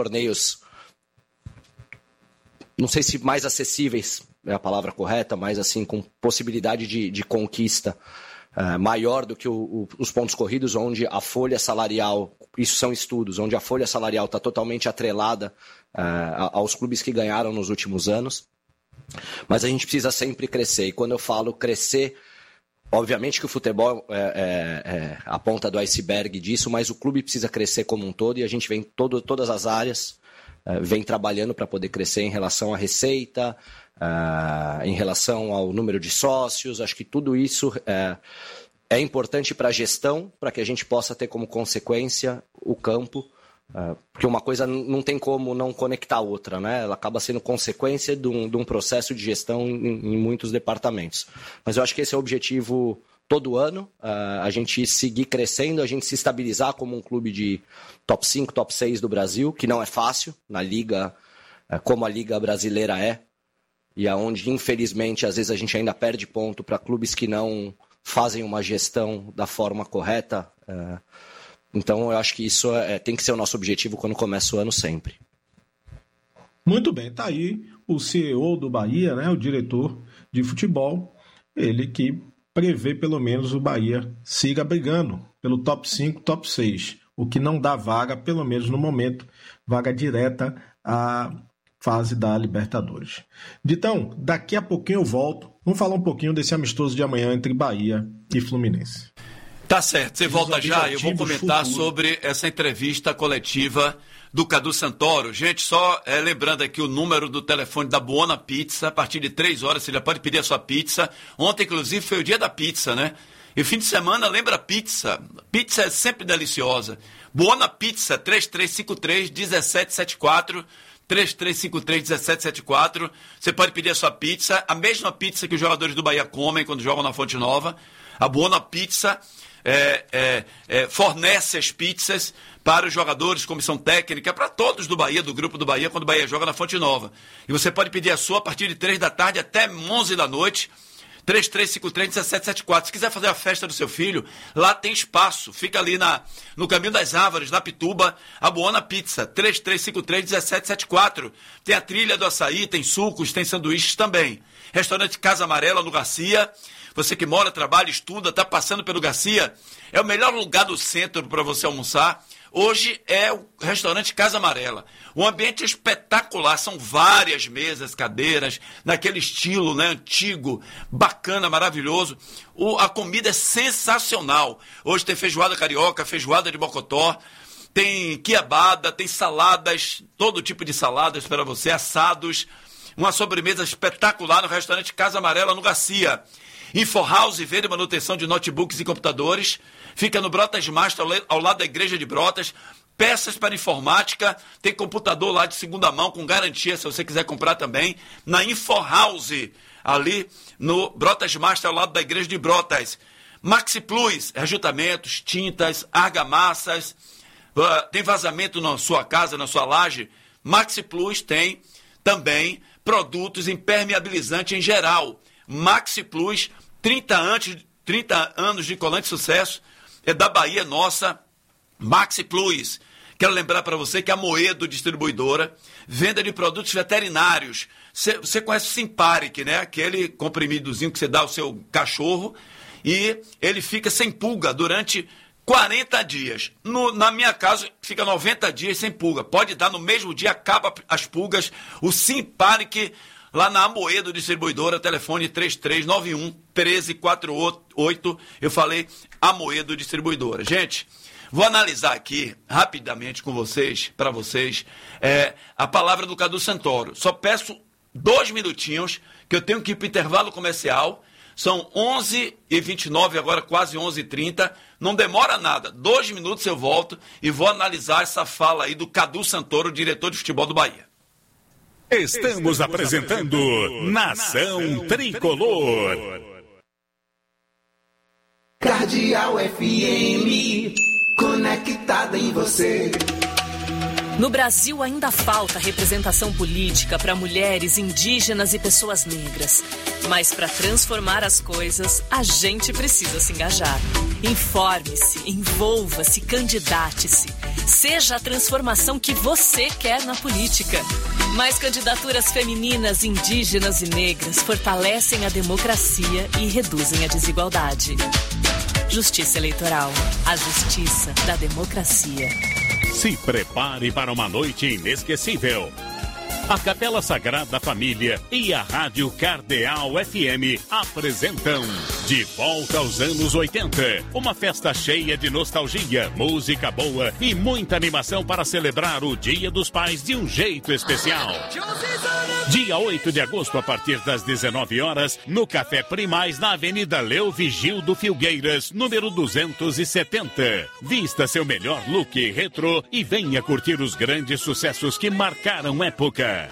torneios, não sei se mais acessíveis é a palavra correta, mas assim, com possibilidade de conquista maior do que os pontos corridos, onde a folha salarial, isso são estudos, onde a folha salarial está totalmente atrelada aos clubes que ganharam nos últimos anos. Mas a gente precisa sempre crescer, e quando eu falo crescer, obviamente que o futebol é a ponta do iceberg disso, mas o clube precisa crescer como um todo, e a gente vem todas as áreas, vem trabalhando para poder crescer em relação à receita, em relação ao número de sócios. Acho que tudo isso é importante para a gestão, para que a gente possa ter como consequência o campo, porque uma coisa não tem como não conectar a outra, né? Ela acaba sendo consequência de um processo de gestão em muitos departamentos. Mas eu acho que esse é o objetivo todo ano, a gente seguir crescendo, a gente se estabilizar como um clube de top 5, top 6 do Brasil, que não é fácil na liga, como a liga brasileira é, e aonde, infelizmente, às vezes a gente ainda perde ponto para clubes que não fazem uma gestão da forma correta. Então, eu acho que isso tem que ser o nosso objetivo quando começa o ano sempre. Muito bem, tá aí o CEO do Bahia, né, o diretor de futebol, ele que prevê pelo menos o Bahia siga brigando pelo top 5, top 6, o que não dá vaga, pelo menos no momento, vaga direta à fase da Libertadores. Ditão, daqui a pouquinho eu volto, vamos falar um pouquinho desse amistoso de amanhã entre Bahia e Fluminense. Tá certo, você volta já, eu vou comentar sobre essa entrevista coletiva do Cadu Santoro. Gente, só lembrando aqui o número do telefone da Buona Pizza, a partir de 3 horas você já pode pedir a sua pizza. Ontem, inclusive, foi o dia da pizza, né? E fim de semana, lembra pizza. Pizza é sempre deliciosa. Buona Pizza, 3353-1774, 3353-1774. Você pode pedir a sua pizza, a mesma pizza que os jogadores do Bahia comem quando jogam na Fonte Nova. A Buona Pizza fornece as pizzas para os jogadores, comissão técnica, para todos do Bahia, do grupo do Bahia, quando o Bahia joga na Fonte Nova. E você pode pedir a sua a partir de 3 da tarde até 11 da noite, 3353-1774. Se quiser fazer a festa do seu filho, lá tem espaço. Fica ali no Caminho das Árvores, na Pituba, a Buona Pizza, 3353-1774. Tem a trilha do açaí, tem sucos, tem sanduíches também. Restaurante Casa Amarela, no Garcia. Você que mora, trabalha, estuda, está passando pelo Garcia, é o melhor lugar do centro para você almoçar. Hoje é o restaurante Casa Amarela. O ambiente é espetacular, são várias mesas, cadeiras, naquele estilo, né, antigo, bacana, maravilhoso. A comida é sensacional. Hoje tem feijoada carioca, feijoada de mocotó, tem quiabada, tem saladas, todo tipo de saladas para você, assados. Uma sobremesa espetacular no restaurante Casa Amarela, no Garcia. InfoHouse, venda e manutenção de notebooks e computadores. Fica no Brotas Master, ao lado da Igreja de Brotas. Peças para informática. Tem computador lá de segunda mão, com garantia, se você quiser comprar também. Na InfoHouse, ali no Brotas Master, ao lado da Igreja de Brotas. Maxi Plus, ajuntamentos, tintas, argamassas. Tem vazamento na sua casa, na sua laje? Maxi Plus tem também produtos impermeabilizantes em geral. Maxi Plus, 30 anos de colante sucesso, é da Bahia nossa, Maxi Plus. Quero lembrar para você que a Moedo Distribuidora, venda de produtos veterinários. Você conhece o Simparic, né? Aquele comprimidozinho que você dá ao seu cachorro e ele fica sem pulga durante 40 dias. Na minha casa, fica 90 dias sem pulga. Pode dar no mesmo dia, acaba as pulgas. O Simparic, lá na Amoedo Distribuidora, telefone 3391-1348. Eu falei Amoedo Distribuidora. Gente, vou analisar aqui rapidamente com vocês, para vocês, a palavra do Cadu Santoro. Só peço 2 minutinhos, que eu tenho que ir para o intervalo comercial. São 11h29, agora quase 11h30. Não demora nada. 2 minutos eu volto e vou analisar essa fala aí do Cadu Santoro, diretor de futebol do Bahia. Estamos apresentando Nação Tricolor. Cardeal FM, conectada em você. No Brasil ainda falta representação política para mulheres, indígenas e pessoas negras. Mas para transformar as coisas, a gente precisa se engajar. Informe-se, envolva-se, candidate-se. Seja a transformação que você quer na política. Mais candidaturas femininas, indígenas e negras fortalecem a democracia e reduzem a desigualdade. Justiça Eleitoral. A justiça da democracia. Se prepare para uma noite inesquecível. A Capela Sagrada Família e a Rádio Cardeal FM apresentam De Volta aos Anos 80. Uma festa cheia de nostalgia, música boa e muita animação para celebrar o Dia dos Pais de um jeito especial. Dia 8 de agosto, a partir das 19 horas, no Café Primaz, na Avenida Leo Vigildo Filgueiras, número 270. Vista seu melhor look retrô e venha curtir os grandes sucessos que marcaram época.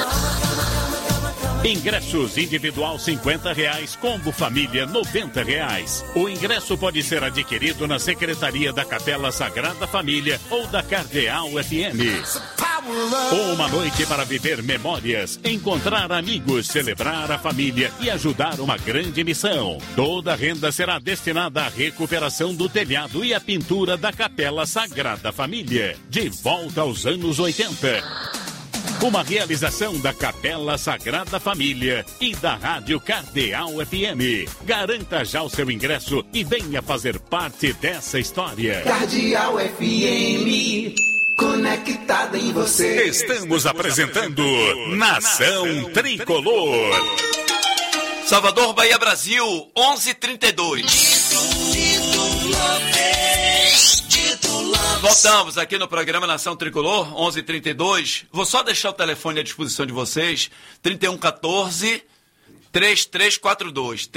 Ingressos individual R$50, combo família R$90. O ingresso pode ser adquirido na Secretaria da Capela Sagrada Família ou da Cardeal FM. Uma noite para viver memórias, encontrar amigos, celebrar a família e ajudar uma grande missão. Toda a renda será destinada à recuperação do telhado e à pintura da Capela Sagrada Família. De volta aos anos 80. Uma realização da Capela Sagrada Família e da Rádio Cardeal FM. Garanta já o seu ingresso e venha fazer parte dessa história. Cardeal FM, conectada em você. Estamos apresentando Nação Tricolor. Salvador, Bahia, Brasil, 11h32. Voltamos aqui no programa Nação Tricolor, 11h32. Vou só deixar o telefone à disposição de vocês, 3114-3342.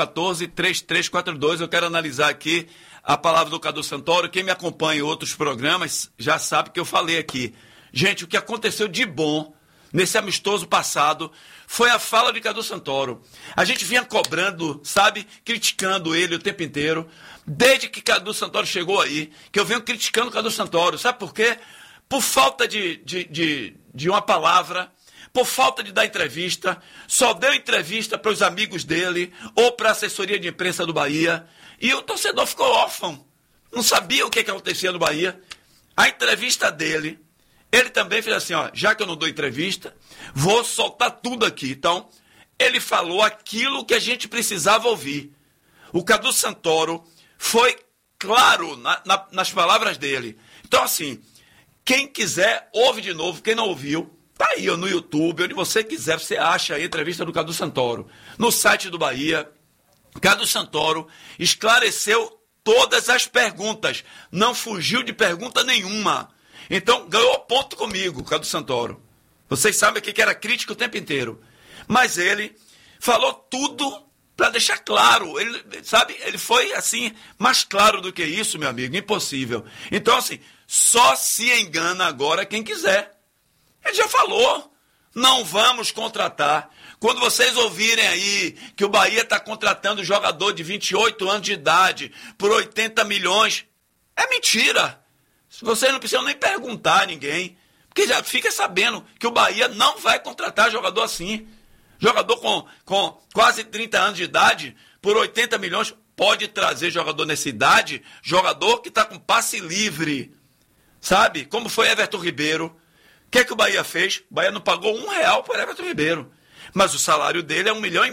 3114-3342. Eu quero analisar aqui a palavra do Cadu Santoro. Quem me acompanha em outros programas já sabe que eu falei aqui. Gente, o que aconteceu de bom nesse amistoso passado foi a fala de Cadu Santoro. A gente vinha cobrando, sabe, criticando ele o tempo inteiro. Desde que Cadu Santoro chegou aí, que eu venho criticando Cadu Santoro. Sabe por quê? Por falta de uma palavra, por falta de dar entrevista. Só deu entrevista para os amigos dele ou para a assessoria de imprensa do Bahia. E o torcedor ficou órfão. Não sabia o que acontecia no Bahia. A entrevista dele, ele também fez assim, ó, já que eu não dou entrevista, vou soltar tudo aqui. Então, ele falou aquilo que a gente precisava ouvir. O Cadu Santoro foi claro nas palavras dele. Então, assim, quem quiser, ouve de novo. Quem não ouviu, tá aí ó, no YouTube, onde você quiser, você acha a entrevista do Cadu Santoro. No site do Bahia, Cadu Santoro esclareceu todas as perguntas. Não fugiu de pergunta nenhuma. Então, ganhou ponto comigo, Cadu Santoro. Vocês sabem aqui que era crítico o tempo inteiro. Mas ele falou tudo para deixar claro, ele, sabe, ele foi assim, mais claro do que isso, meu amigo, impossível. Então, assim, só se engana agora quem quiser. Ele já falou, não vamos contratar. Quando vocês ouvirem aí que o Bahia está contratando jogador de 28 anos de idade por 80 milhões, é mentira. Vocês não precisam nem perguntar a ninguém, porque já fica sabendo que o Bahia não vai contratar jogador assim. Jogador com quase 30 anos de idade, por 80 milhões, pode trazer jogador nessa idade, jogador que está com passe livre, sabe? Como foi Everton Ribeiro. O que é que o Bahia fez? O Bahia não pagou R$1 por Everton Ribeiro, mas o salário dele é 1,5 milhão,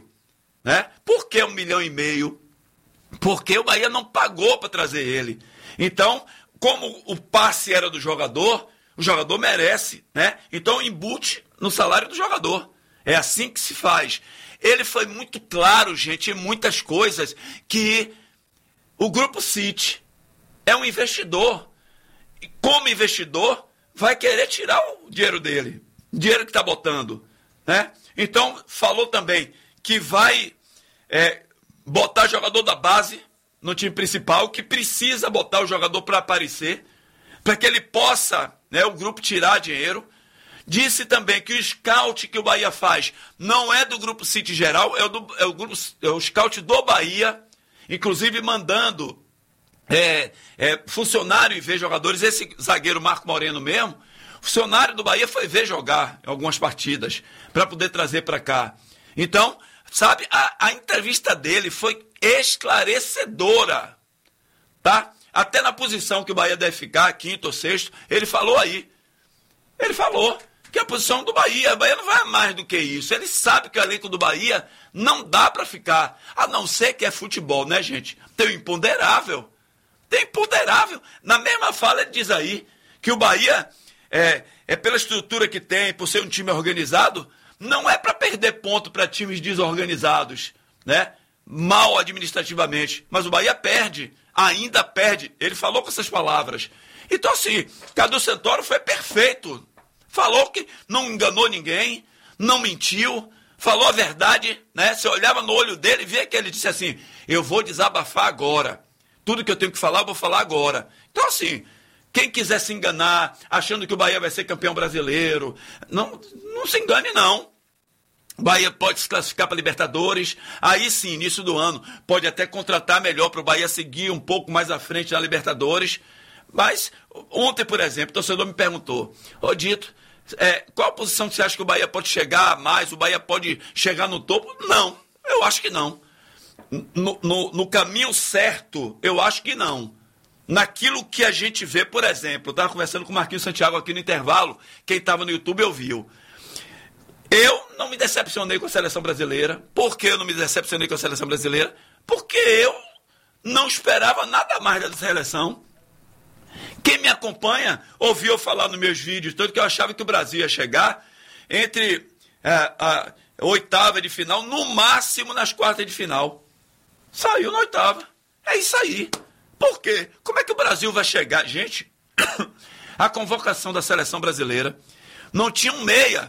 né? Por que 1,5 milhão? Porque o Bahia não pagou para trazer ele. Então, como o passe era do jogador, o jogador merece, né? Então, embute no salário do jogador. É assim que se faz. Ele foi muito claro, gente, em muitas coisas, que o Grupo City é um investidor. E como investidor, vai querer tirar o dinheiro dele. O dinheiro que está botando, né? Então, falou também que vai botar jogador da base no time principal, que precisa botar o jogador para aparecer, para que ele possa, né, o grupo tirar dinheiro. Disse também que o scout que o Bahia faz não é do Grupo City geral, é o scout do Bahia, inclusive mandando funcionário ver jogadores. Esse zagueiro Marco Moreno mesmo, funcionário do Bahia foi ver jogar em algumas partidas, para poder trazer para cá. Então, sabe, a entrevista dele foi esclarecedora, tá? até na posição que o Bahia deve ficar, quinto ou sexto, ele falou aí. Ele falou que a posição do Bahia, o Bahia não vai mais do que isso. Ele sabe que o elenco do Bahia não dá para ficar, a não ser que é futebol, né, gente? Tem o imponderável. Tem imponderável. Na mesma fala ele diz aí que o Bahia, pela estrutura que tem, por ser um time organizado, não é para perder ponto para times desorganizados, né? Mal administrativamente. Mas o Bahia perde, ainda perde. Ele falou com essas palavras. Então, assim, Cadu Santoro foi perfeito. Falou que não enganou ninguém, não mentiu, falou a verdade, né? Você olhava no olho dele e via que ele disse assim, eu vou desabafar agora. Tudo que eu tenho que falar, eu vou falar agora. Então, assim, quem quiser se enganar, achando que o Bahia vai ser campeão brasileiro, não se engane, não. O Bahia pode se classificar para Libertadores, aí sim, início do ano, pode até contratar melhor para o Bahia seguir um pouco mais à frente na Libertadores. Mas, ontem, por exemplo, o torcedor me perguntou, ô Dito, qual a posição que você acha que o Bahia pode chegar mais, o Bahia pode chegar no topo? Não, eu acho que não. No caminho certo, eu acho que não. Naquilo que a gente vê, por exemplo, eu estava conversando com o Marquinhos Santiago aqui no intervalo, quem estava no YouTube ouviu. Eu não me decepcionei com a seleção brasileira. Por que eu não me decepcionei com a seleção brasileira? Porque eu não esperava nada mais da seleção. Quem me acompanha ouviu eu falar nos meus vídeos, tanto que eu achava que o Brasil ia chegar entre a oitava de final, no máximo nas quartas de final. Saiu na oitava. É isso aí. Por quê? Como é que o Brasil vai chegar? Gente, a convocação da seleção brasileira não tinha um meia.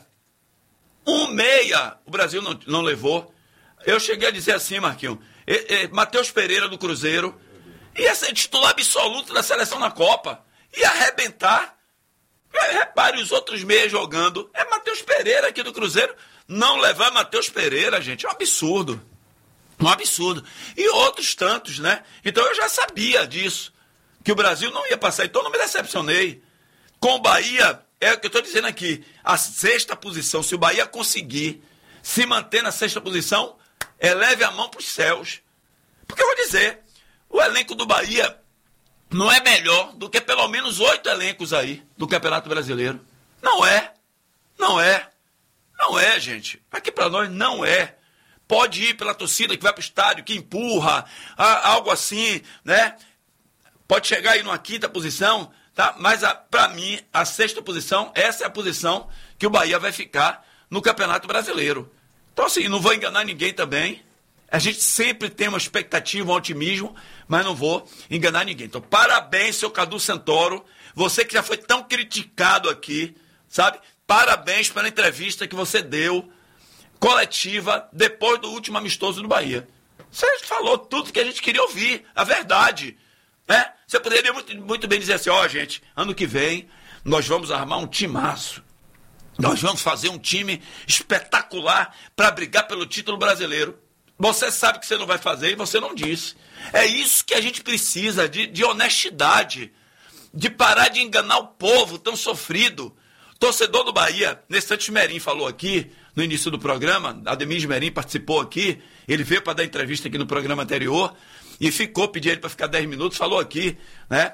Um meia o Brasil não levou. Eu cheguei a dizer assim, Marquinhos, Matheus Pereira do Cruzeiro ia ser titular absoluto da seleção na Copa. Ia arrebentar. Repare os outros meias jogando. É Matheus Pereira aqui do Cruzeiro. Não levar Matheus Pereira, gente, é um absurdo. Um absurdo. E outros tantos, né? Então eu já sabia disso. Que o Brasil não ia passar. Então não me decepcionei. Com o Bahia, é o que eu estou dizendo aqui. A sexta posição, se o Bahia conseguir se manter na sexta posição, eleve a mão para os céus. Porque eu vou dizer, o elenco do Bahia não é melhor do que pelo menos 8 elencos aí do Campeonato Brasileiro. Não é. Não é. Não é, gente. Aqui para nós não é. Pode ir pela torcida que vai para o estádio, que empurra, algo assim, né? Pode chegar aí numa quinta posição, tá? Mas para mim, a sexta posição, essa é a posição que o Bahia vai ficar no Campeonato Brasileiro. Então, assim, não vou enganar ninguém também. A gente sempre tem uma expectativa, um otimismo, mas não vou enganar ninguém. Então, parabéns, seu Cadu Santoro. Você que já foi tão criticado aqui, sabe? Parabéns pela entrevista que você deu, coletiva, depois do último amistoso do Bahia. Você falou tudo que a gente queria ouvir, a verdade. Né? Você poderia muito bem dizer assim, gente, ano que vem nós vamos armar um timaço. Nós vamos fazer um time espetacular para brigar pelo título brasileiro. Você sabe que você não vai fazer e você não disse. É isso que a gente precisa, de honestidade, de parar de enganar o povo tão sofrido. Torcedor do Bahia, Nessantes Merim falou aqui no início do programa, Ademir Merim participou aqui, ele veio para dar entrevista aqui no programa anterior e pedi ele para ficar 10 minutos, falou aqui, né,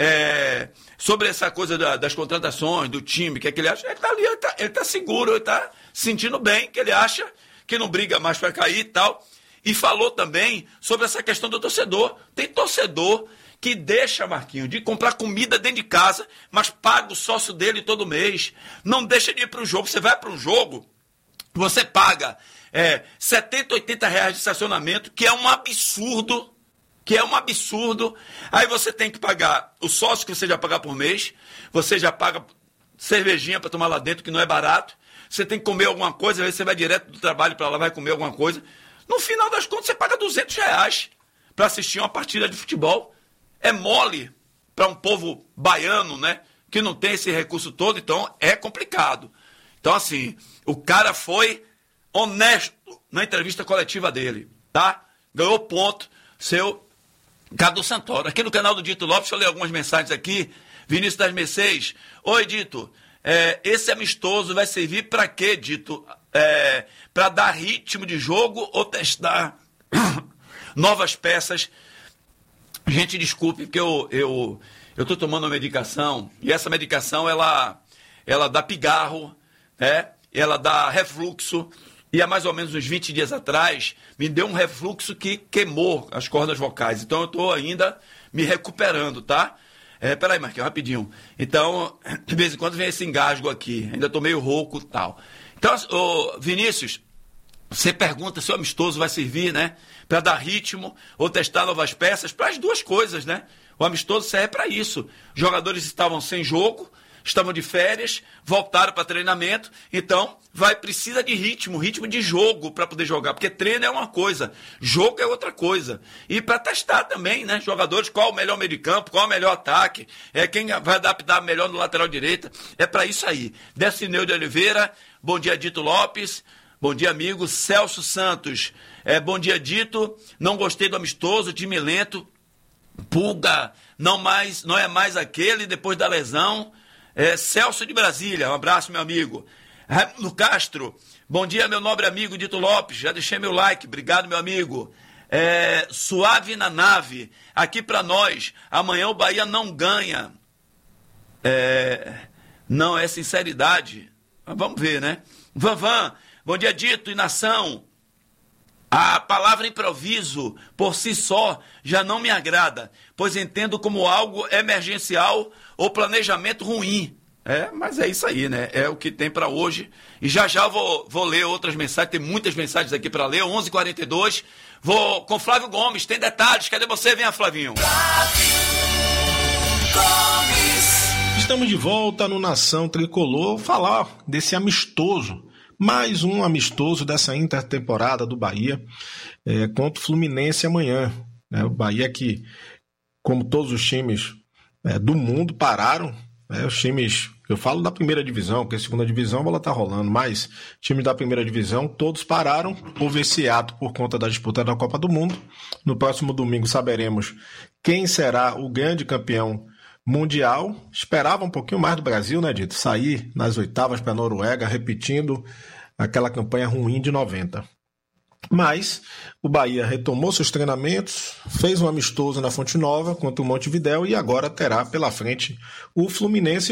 sobre essa coisa das contratações, do time, que é que ele acha. Ele está ali, ele tá seguro, ele está sentindo bem, que ele acha que não briga mais para cair e tal. E falou também sobre essa questão do torcedor. Tem torcedor que deixa, Marquinhos, de comprar comida dentro de casa, mas paga o sócio dele todo mês. Não deixa de ir para o jogo. Você vai para um jogo, você paga 70, 80 reais de estacionamento, que é um absurdo. Aí você tem que pagar o sócio que você já paga por mês, você já paga cervejinha para tomar lá dentro, que não é barato. Você tem que comer alguma coisa, aí você vai direto do trabalho para lá, vai comer alguma coisa. No final das contas, você paga 200 reais para assistir uma partida de futebol. É mole para um povo baiano, né? Que não tem esse recurso todo, então é complicado. Então, assim, o cara foi honesto na entrevista coletiva dele, tá? Ganhou ponto, seu Cadu Santoro. Aqui no canal do Dito Lopes, eu leio algumas mensagens aqui. Vinícius das Mercedes. Oi, Dito. Esse amistoso vai servir para quê, Dito? Para dar ritmo de jogo ou testar novas peças Gente, desculpe, porque eu estou tomando uma medicação, e essa medicação, ela dá pigarro, né? Ela dá refluxo, e há mais ou menos uns 20 dias atrás, me deu um refluxo que queimou as cordas vocais. Então, eu estou ainda me recuperando, tá? Peraí, Marquinhos, rapidinho. Então, de vez em quando vem esse engasgo aqui, ainda estou meio rouco e tal. Então, Vinícius, você pergunta se o amistoso vai servir, né? Para dar ritmo ou testar novas peças, para as duas coisas, né? O amistoso serve para isso. Os jogadores estavam sem jogo, estavam de férias, voltaram para treinamento, então precisa de ritmo de jogo para poder jogar, porque treino é uma coisa, jogo é outra coisa. E para testar também, né? Jogadores, qual o melhor meio de campo, qual o melhor ataque, quem vai adaptar melhor no lateral direita, é para isso aí. Decineu de Oliveira, bom dia, Dito Lopes. Bom dia, amigo. Celso Santos. Bom dia, Dito. Não gostei do amistoso, time lento. Pulga, não é mais aquele depois da lesão. Celso de Brasília. Um abraço, meu amigo. Raimundo Castro. Bom dia, meu nobre amigo Dito Lopes. Já deixei meu like. Obrigado, meu amigo. Suave na nave. Aqui pra nós. Amanhã o Bahia não ganha. Não é sinceridade. Mas vamos ver, né? Vanvan. Bom dia, Dito e nação. A palavra improviso, por si só, já não me agrada, pois entendo como algo emergencial ou planejamento ruim. Mas é isso aí, né? É o que tem para hoje. E já vou ler outras mensagens, tem muitas mensagens aqui para ler, 11h42. Vou com Flávio Gomes, tem detalhes. Cadê você? Venha, Flavinho. Estamos de volta no Nação Tricolor, falar desse amistoso. Mais um amistoso dessa intertemporada do Bahia contra o Fluminense amanhã. O Bahia que, como todos os times do mundo, pararam. Os times, eu falo da primeira divisão, porque a segunda divisão a bola está rolando, mas times da primeira divisão todos pararam. Houve esse ato por conta da disputa da Copa do Mundo. No próximo domingo saberemos quem será o grande campeão mundial. Esperava um pouquinho mais do Brasil, né, Dito? Sair nas oitavas para a Noruega, repetindo aquela campanha ruim de 90. Mas o Bahia retomou seus treinamentos, fez um amistoso na Fonte Nova contra o Montevidéu e agora terá pela frente o Fluminense.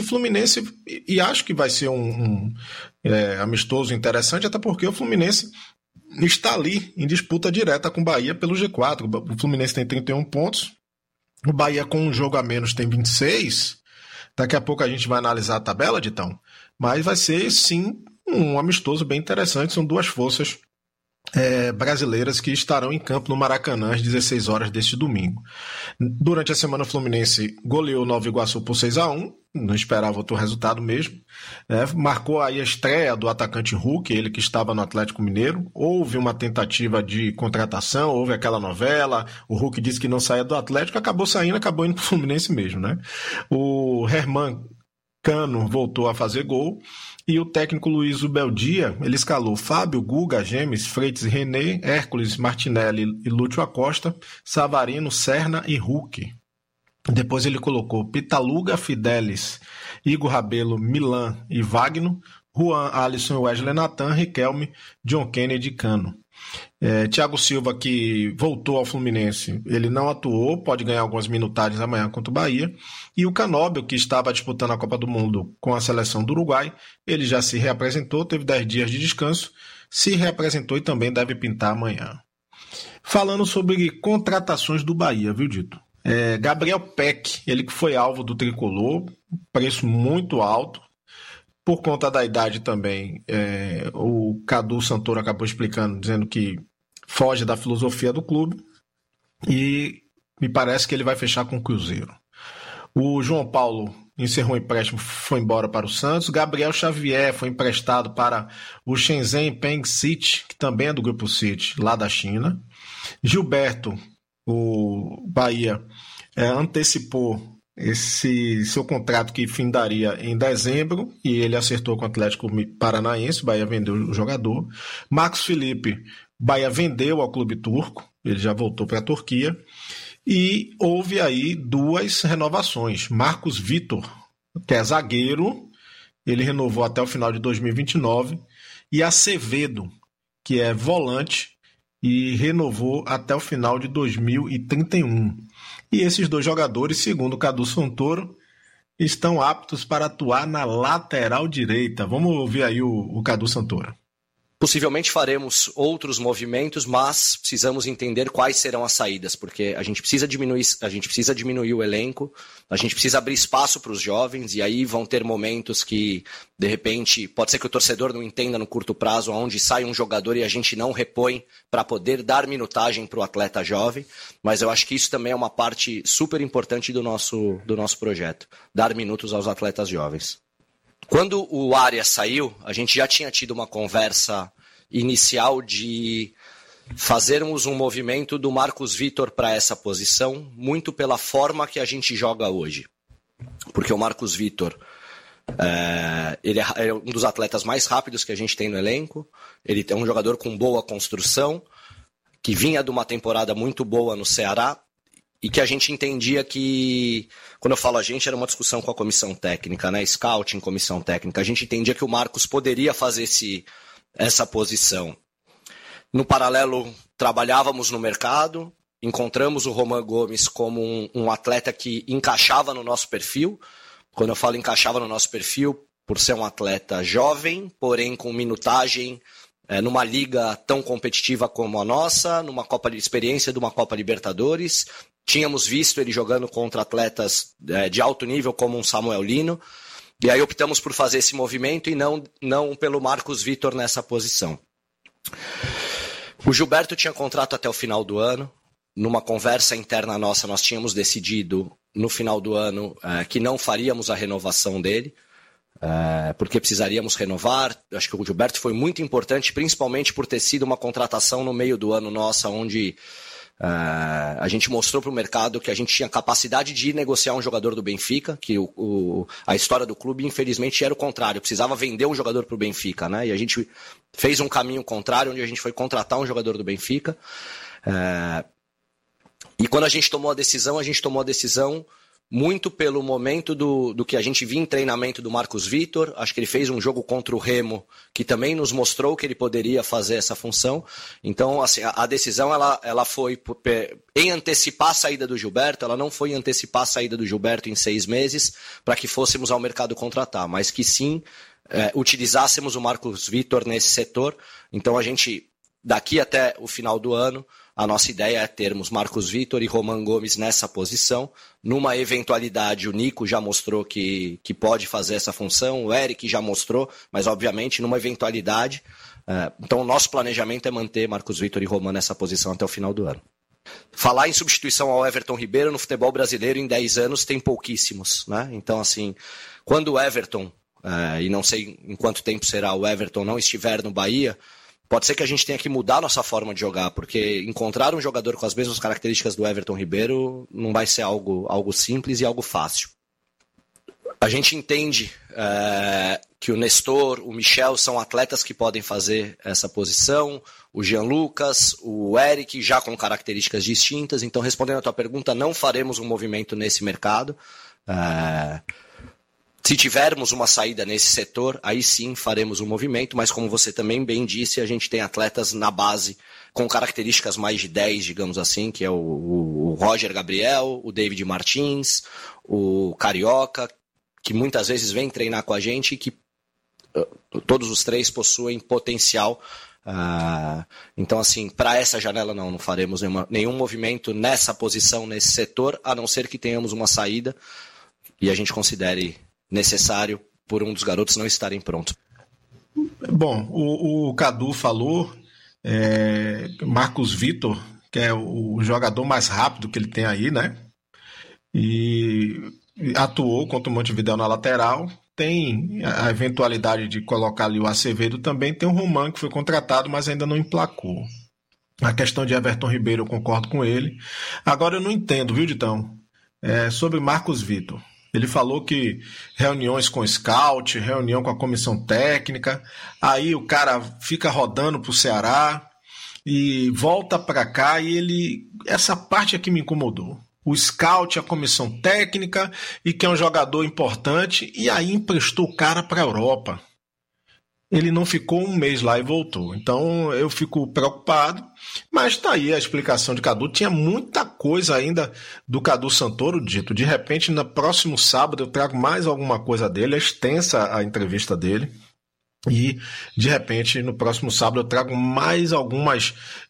E acho que vai ser um amistoso interessante, até porque o Fluminense está ali em disputa direta com o Bahia pelo G4. O Fluminense tem 31 pontos. O Bahia, com um jogo a menos, tem 26. Daqui a pouco a gente vai analisar a tabela, Ditão. Mas vai ser, sim, um amistoso bem interessante. São duas forças brasileiras que estarão em campo no Maracanã às 16 horas deste domingo. Durante a semana, o Fluminense goleou Nova Iguaçu por 6-1. Não esperava outro resultado mesmo. Marcou aí a estreia do atacante Hulk, ele que estava no Atlético Mineiro. Houve uma tentativa de contratação, houve aquela novela. O Hulk disse que não saía do Atlético, acabou saindo, acabou indo para o Fluminense mesmo, né? O Herman Cano voltou a fazer gol. E o técnico Luiz Ubeldia, ele escalou Fábio, Guga, Gemes, Freitas e René, Hércules, Martinelli e Lúcio Acosta, Savarino, Serna e Hulk. Depois ele colocou Pitaluga, Fidelis, Igor Rabelo, Milan e Wagner, Juan, Alisson, Wesley Natan, Riquelme, John Kennedy e Cano. Thiago Silva, que voltou ao Fluminense, ele não atuou, pode ganhar algumas minutagens amanhã contra o Bahia. E o Canóbio, que estava disputando a Copa do Mundo com a seleção do Uruguai, ele já se reapresentou, teve 10 dias de descanso, se reapresentou e também deve pintar amanhã. Falando sobre contratações do Bahia, viu, Dito? Gabriel Peck, ele que foi alvo do Tricolor, preço muito alto. Por conta da idade também, o Cadu Santoro acabou explicando, dizendo que foge da filosofia do clube e me parece que ele vai fechar com o Cruzeiro. O João Paulo encerrou o empréstimo, foi embora para o Santos. Gabriel Xavier foi emprestado para o Shenzhen Peng City, que também é do Grupo City, lá da China. Gilberto, o Bahia, antecipou esse seu contrato que findaria em dezembro e ele acertou com o Atlético Paranaense. O Bahia vendeu o jogador. Marcos Felipe, o Bahia vendeu ao clube turco, ele já voltou para a Turquia. E houve aí duas renovações. Marcos Vitor, que é zagueiro, ele renovou até o final de 2029, e Acevedo, que é volante, e renovou até o final de 2031. E esses 2 jogadores, segundo o Cadu Santoro, estão aptos para atuar na lateral direita. Vamos ouvir aí o Cadu Santoro. Possivelmente faremos outros movimentos, mas precisamos entender quais serão as saídas, porque a gente precisa diminuir o elenco, a gente precisa abrir espaço para os jovens, e aí vão ter momentos que, de repente, pode ser que o torcedor não entenda no curto prazo, onde sai um jogador e a gente não repõe para poder dar minutagem para o atleta jovem, mas eu acho que isso também é uma parte super importante do nosso projeto, dar minutos aos atletas jovens. Quando o Arias saiu, a gente já tinha tido uma conversa inicial de fazermos um movimento do Marcos Vitor para essa posição, muito pela forma que a gente joga hoje. Porque o Marcos Vitor, ele é um dos atletas mais rápidos que a gente tem no elenco, ele é um jogador com boa construção, que vinha de uma temporada muito boa no Ceará, e que a gente entendia que, quando eu falo a gente, era uma discussão com a comissão técnica, né? Scouting, comissão técnica. A gente entendia que o Marcos poderia fazer essa posição. No paralelo, trabalhávamos no mercado, encontramos o Roman Gomes como um atleta que encaixava no nosso perfil. Quando eu falo encaixava no nosso perfil, por ser um atleta jovem, porém com minutagem, numa liga tão competitiva como a nossa, numa Copa de experiência de uma Copa Libertadores. Tínhamos visto ele jogando contra atletas de alto nível, como um Samuel Lino, e aí optamos por fazer esse movimento e não pelo Marcos Vitor nessa posição. O Gilberto tinha contrato até o final do ano. Numa conversa interna nossa, nós tínhamos decidido no final do ano que não faríamos a renovação dele, porque precisaríamos renovar. Acho que o Gilberto foi muito importante, principalmente por ter sido uma contratação no meio do ano nossa, onde a gente mostrou para o mercado que a gente tinha capacidade de negociar um jogador do Benfica, que a história do clube, infelizmente, era o contrário, precisava vender um jogador para o Benfica, né? E a gente fez um caminho contrário, onde a gente foi contratar um jogador do Benfica. E quando a gente tomou a decisão muito pelo momento do que a gente viu em treinamento do Marcos Vitor. Acho que ele fez um jogo contra o Remo, que também nos mostrou que ele poderia fazer essa função. Então, assim, a decisão ela foi em antecipar a saída do Gilberto. Ela não foi em antecipar a saída do Gilberto em 6 meses para que fôssemos ao mercado contratar, mas que sim utilizássemos o Marcos Vitor nesse setor. Então, a gente, daqui até o final do ano, a nossa ideia é termos Marcos Vitor e Roman Gomes nessa posição. Numa eventualidade, o Nico já mostrou que pode fazer essa função, o Eric já mostrou, mas obviamente numa eventualidade. Então o nosso planejamento é manter Marcos Vitor e Roman nessa posição até o final do ano. Falar em substituição ao Everton Ribeiro no futebol brasileiro em 10 anos tem pouquíssimos, né? Então, assim, quando o Everton, e não sei em quanto tempo será o Everton, não estiver no Bahia, pode ser que a gente tenha que mudar a nossa forma de jogar, porque encontrar um jogador com as mesmas características do Everton Ribeiro não vai ser algo simples e algo fácil. A gente entende que o Nestor, o Michel são atletas que podem fazer essa posição, o Jean Lucas, o Eric, já com características distintas. Então, respondendo a tua pergunta, não faremos um movimento nesse mercado. Se tivermos uma saída nesse setor, aí sim faremos um movimento, mas como você também bem disse, a gente tem atletas na base com características mais de 10, digamos assim, que é o Roger Gabriel, o David Martins, o Carioca, que muitas vezes vem treinar com a gente e que todos os 3 possuem potencial. Então, assim, para essa janela não faremos nenhum movimento nessa posição, nesse setor, a não ser que tenhamos uma saída e a gente considere necessário por um dos garotos não estarem prontos. Bom, o Cadu falou, Marcos Vitor, que é o jogador mais rápido que ele tem aí, né? E atuou contra o Montevidéu na lateral. Tem a eventualidade de colocar ali o Acevedo também. Tem o Roman, que foi contratado, mas ainda não emplacou. A questão de Everton Ribeiro, eu concordo com ele. Agora eu não entendo, viu, Ditão? Sobre Marcos Vitor. Ele falou que reuniões com o scout, reunião com a comissão técnica, aí o cara fica rodando pro Ceará e volta para cá e essa parte aqui me incomodou. O scout, a comissão técnica e que é um jogador importante e aí emprestou o cara para a Europa. ele não ficou um mês lá e voltou. Então eu fico preocupado, mas está aí a explicação de Cadu. Tinha muita coisa ainda do Cadu Santoro dito. De repente, no próximo sábado, eu trago mais alguma coisa dele. É extensa a entrevista dele. E, de repente, no próximo sábado eu trago mais algumas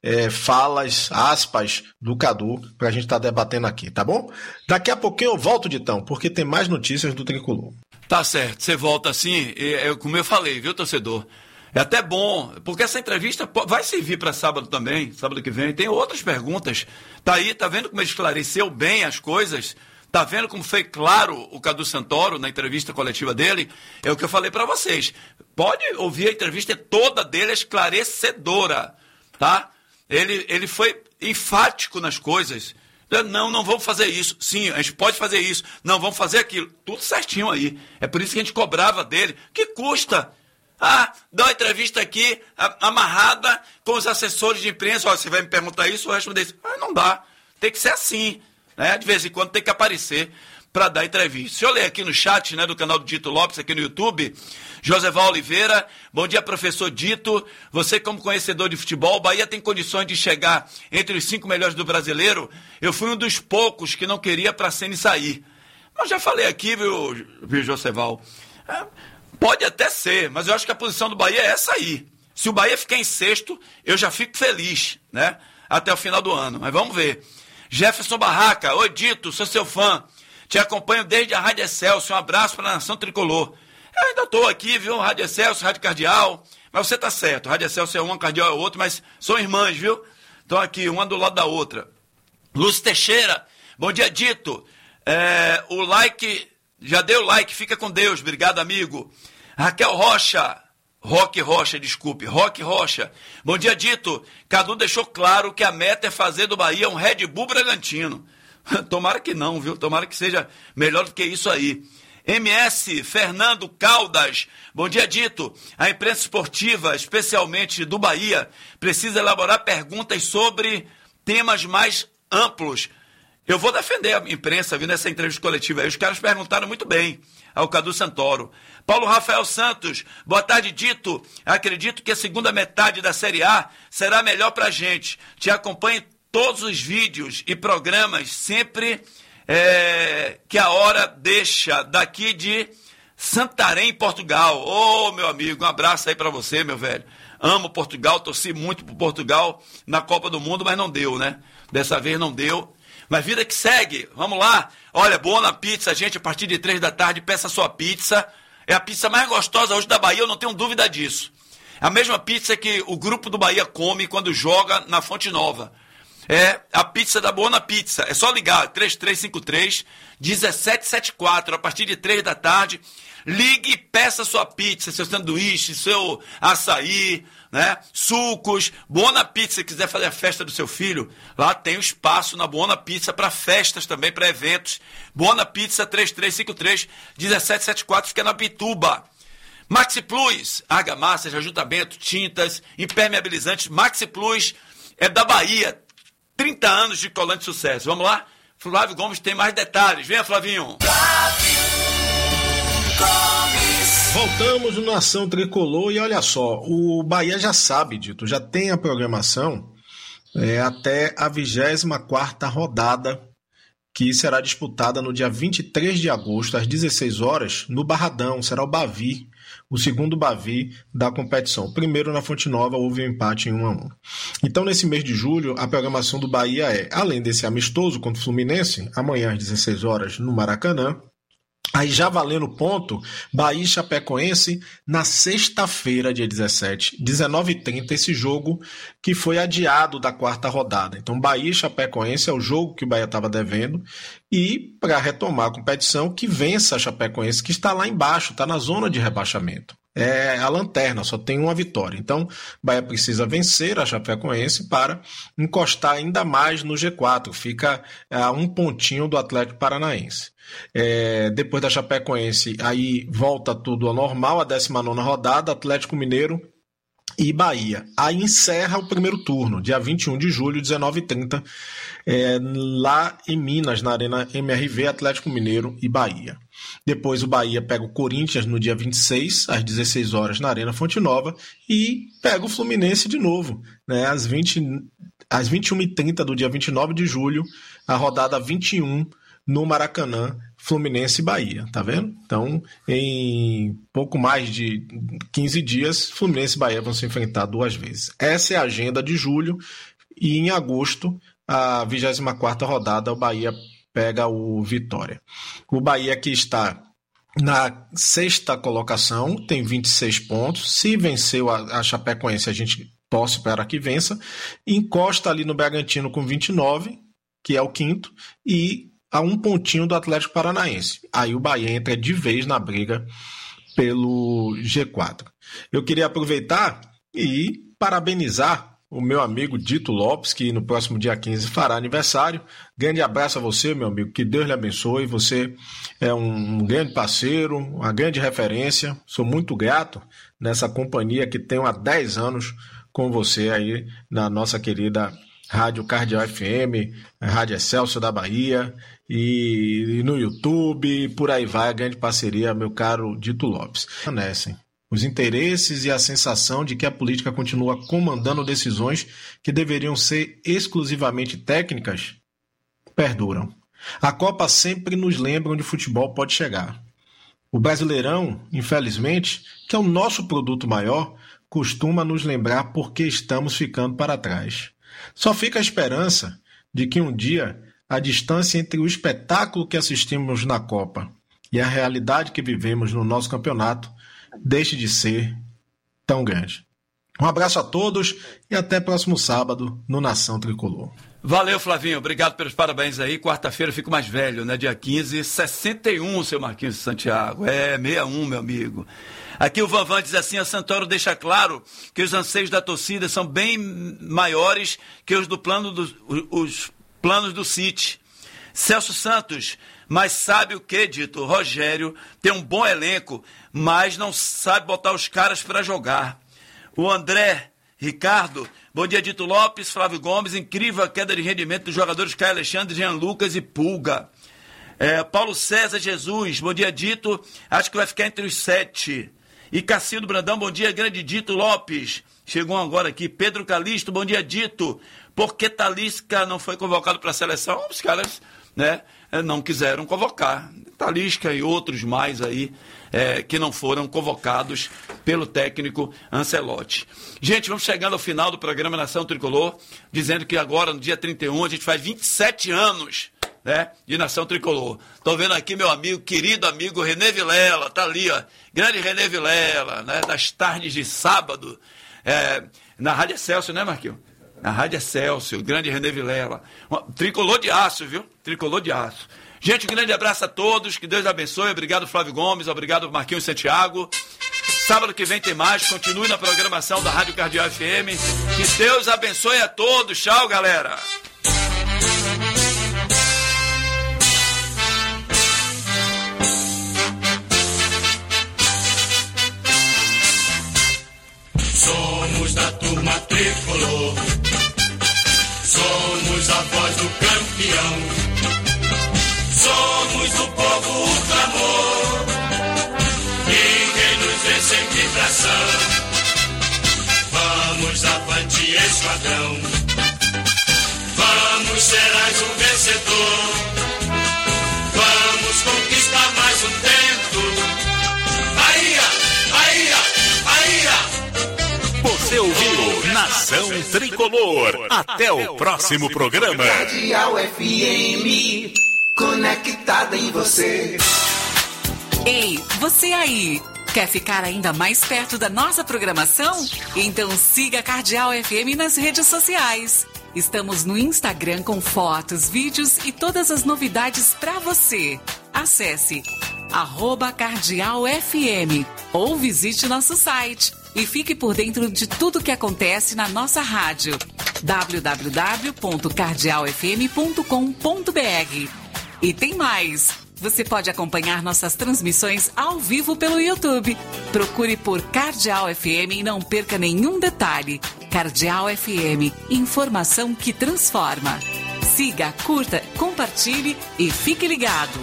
falas, aspas, do Cadu para a gente estar debatendo aqui, tá bom? Daqui a pouquinho eu volto, Ditão, porque tem mais notícias do Tricolor. Tá certo, você volta assim, como eu falei, viu, torcedor? É até bom, porque essa entrevista vai servir para sábado também, sábado que vem. Tem outras perguntas. Tá aí, tá vendo como ele esclareceu bem as coisas? Tá vendo como foi claro o Cadu Santoro na entrevista coletiva dele? É o que eu falei para vocês. Pode ouvir a entrevista toda dele, esclarecedora, tá? Ele foi enfático nas coisas. Não vamos fazer isso. Sim, a gente pode fazer isso. Não, vamos fazer aquilo. Tudo certinho aí. É por isso que a gente cobrava dele. Que custa? Dá uma entrevista aqui, amarrada com os assessores de imprensa. Você vai me perguntar isso, eu vou responder isso. Não dá. Tem que ser assim. Né? De vez em quando tem que aparecer para dar entrevista. Deixa eu ler aqui no chat, né, do canal do Dito Lopes, aqui no YouTube. Joseval Oliveira, bom dia, professor Dito. Você, como conhecedor de futebol, o Bahia tem condições de chegar entre os 5 melhores do brasileiro? Eu fui um dos poucos que não queria para Ceni sair. Eu já falei aqui, viu Joseval? Pode até ser, mas eu acho que a posição do Bahia é essa aí. Se o Bahia ficar em sexto, eu já fico feliz, né? Até o final do ano. Mas vamos ver. Jefferson Barraca, oi Dito, sou seu fã. Te acompanho desde a Rádio Excelsior. Um abraço para a Nação Tricolor. Eu ainda estou aqui, viu? Rádio Excelsior, Rádio Cardeal. Mas você tá certo. Rádio Excelsior é uma, Cardeal é outra, mas são irmãs, viu? Estão aqui, uma do lado da outra. Lúcio Teixeira, bom dia, Dito. O like, já deu like, fica com Deus. Obrigado, amigo. Raquel Rocha. Roque Rocha. Bom dia, Dito. Cadu deixou claro que a meta é fazer do Bahia um Red Bull Bragantino. Tomara que não, viu? Tomara que seja melhor do que isso aí. MS Fernando Caldas. Bom dia, Dito. A imprensa esportiva, especialmente do Bahia, precisa elaborar perguntas sobre temas mais amplos. Eu vou defender a imprensa, viu, nessa entrevista coletiva aí. Os caras perguntaram muito bem ao Cadu Santoro. Paulo Rafael Santos, boa tarde, Dito. Acredito que a segunda metade da Série A será melhor pra gente. Te acompanho em todos os vídeos e programas, sempre que a hora deixa, daqui de Santarém, Portugal. Ô, meu amigo, um abraço aí pra você, meu velho. Amo Portugal, torci muito por Portugal na Copa do Mundo, mas não deu, né? Dessa vez não deu. Mas vida que segue, vamos lá. Olha, Buona Pizza, gente, a partir de 3 da tarde, peça sua pizza. É a pizza mais gostosa hoje da Bahia, eu não tenho dúvida disso. A mesma pizza que o grupo do Bahia come quando joga na Fonte Nova. É a pizza da Buona Pizza. É só ligar, 3353-1774, a partir de 3 da tarde. Ligue e peça sua pizza, seu sanduíche, seu açaí, né? Sucos. Buona Pizza, se quiser fazer a festa do seu filho, lá tem o espaço na Buona Pizza para festas também, para eventos. Buona Pizza, 3353-1774, fica na Pituba. Maxi Plus, argamassas, ajuntamento, tintas, impermeabilizantes. Maxi Plus é da Bahia. 30 anos de colante de sucesso. Vamos lá? Flávio Gomes tem mais detalhes. Venha, Flavinho. Voltamos no Nação Tricolor e olha só, o Bahia já sabe, Dito, já tem a programação até a 24ª rodada, que será disputada no dia 23 de agosto, às 16 horas, no Barradão. Será o Bavi, o segundo Bavi da competição. O primeiro, na Fonte Nova, houve um empate em 1-1. Então, nesse mês de julho, a programação do Bahia além desse amistoso contra o Fluminense, amanhã às 16 horas, no Maracanã, aí já valendo ponto, Bahia e Chapecoense na sexta-feira, dia 17, 19h30, esse jogo que foi adiado da 4ª rodada. Então, Bahia e Chapecoense é o jogo que o Bahia estava devendo, e para retomar a competição, que vença a Chapecoense, que está lá embaixo, está na zona de rebaixamento. É a lanterna, só tem uma vitória. Então, Bahia precisa vencer a Chapecoense para encostar ainda mais no G4. Fica a um pontinho do Atlético Paranaense. Depois da Chapecoense, aí volta tudo ao normal, a 19ª rodada, Atlético Mineiro e Bahia. Aí encerra o primeiro turno, dia 21 de julho, 19h30, lá em Minas, na Arena MRV, Atlético Mineiro e Bahia. Depois o Bahia pega o Corinthians no dia 26, às 16 horas, na Arena Fonte Nova, e pega o Fluminense de novo, né, às 21h30 do dia 29 de julho, a rodada 21 no Maracanã, Fluminense e Bahia, tá vendo? Então, em pouco mais de 15 dias, Fluminense e Bahia vão se enfrentar 2 vezes. Essa é a agenda de julho, e em agosto, a 24ª rodada, o Bahia pega o Vitória. O Bahia que está na 6ª colocação, tem 26 pontos. Se venceu a Chapecoense, a gente torce para que vença. Encosta ali no Bragantino com 29, que é o 5º, e a 1 pontinho do Atlético Paranaense. Aí o Bahia entra de vez na briga pelo G4. Eu queria aproveitar e parabenizar o meu amigo Dito Lopes, que no próximo dia 15 fará aniversário. Grande abraço a você, meu amigo, que Deus lhe abençoe. Você é um grande parceiro, uma grande referência. Sou muito grato nessa companhia que tenho há 10 anos com você aí na nossa querida Rádio Cardeal FM, Rádio Excelsior da Bahia, e no YouTube, por aí vai, a grande parceria, meu caro Dito Lopes. Os interesses e a sensação de que a política continua comandando decisões que deveriam ser exclusivamente técnicas perduram. A Copa sempre nos lembra onde o futebol pode chegar. O Brasileirão, infelizmente, que é o nosso produto maior, costuma nos lembrar por que estamos ficando para trás. Só fica a esperança de que um dia a distância entre o espetáculo que assistimos na Copa e a realidade que vivemos no nosso campeonato deixe de ser tão grande. Um abraço a todos e até próximo sábado no Nação Tricolor. Valeu, Flavinho. Obrigado pelos parabéns aí. Quarta-feira eu fico mais velho, né? Dia 15, 61, seu Marquinhos de Santiago. 61, meu amigo. Aqui o Vanvan diz assim: a Santoro deixa claro que os anseios da torcida são bem maiores que os os planos do City. Celso Santos: mas sabe o que, Dito? Rogério tem um bom elenco, mas não sabe botar os caras para jogar. O André Ricardo: bom dia, Dito Lopes, Flávio Gomes, incrível a queda de rendimento dos jogadores Caio Alexandre, Jean Lucas e Pulga. Paulo César Jesus: bom dia, Dito, acho que vai ficar entre os 7. E Cacildo Brandão: bom dia, grande Dito Lopes. Chegou agora aqui Pedro Calixto: bom dia, Dito, por que Talisca não foi convocado para a seleção? Os caras, né, não quiseram convocar. Talisca e outros mais aí que não foram convocados pelo técnico Ancelotti. Gente, vamos chegando ao final do programa Nação Tricolor, dizendo que agora, no dia 31, a gente faz 27 anos, né, de Nação Tricolor. Estou vendo aqui meu amigo, querido amigo René Vilela, tá ali, ó, grande René Vilela, né, das tardes de sábado, na Rádio Excelsior, né, Marquinhos? Na Rádio Excelsior, grande René Vilela. Tricolor de aço, viu? Tricolor de aço. Gente, um grande abraço a todos, que Deus abençoe. Obrigado, Flávio Gomes, obrigado, Marquinhos Santiago. Sábado que vem tem mais, continue na programação da Rádio Cardeal FM. Que Deus abençoe a todos. Tchau, galera. Somos da turma tricolor, somos a voz do campeão, somos do povo o clamor, ninguém nos vence em vibração. Vamos avante, esquadrão, vamos, serás um vencedor, vamos conquistar mais um tento. Bahia, Bahia, Bahia. Você ouviu Nação Tricolor. Até o próximo programa. Cardeal FM, conectada em você. Ei, você aí, quer ficar ainda mais perto da nossa programação? Então siga a Cardeal FM nas redes sociais. Estamos no Instagram com fotos, vídeos e todas as novidades para você. Acesse @cardealfm ou visite nosso site e fique por dentro de tudo que acontece na nossa rádio. www.cardealfm.com.br. E tem mais! você pode acompanhar nossas transmissões ao vivo pelo YouTube. Procure por Cardeal FM e não perca nenhum detalhe. Cardeal FM, informação que transforma. Siga, curta, compartilhe e fique ligado.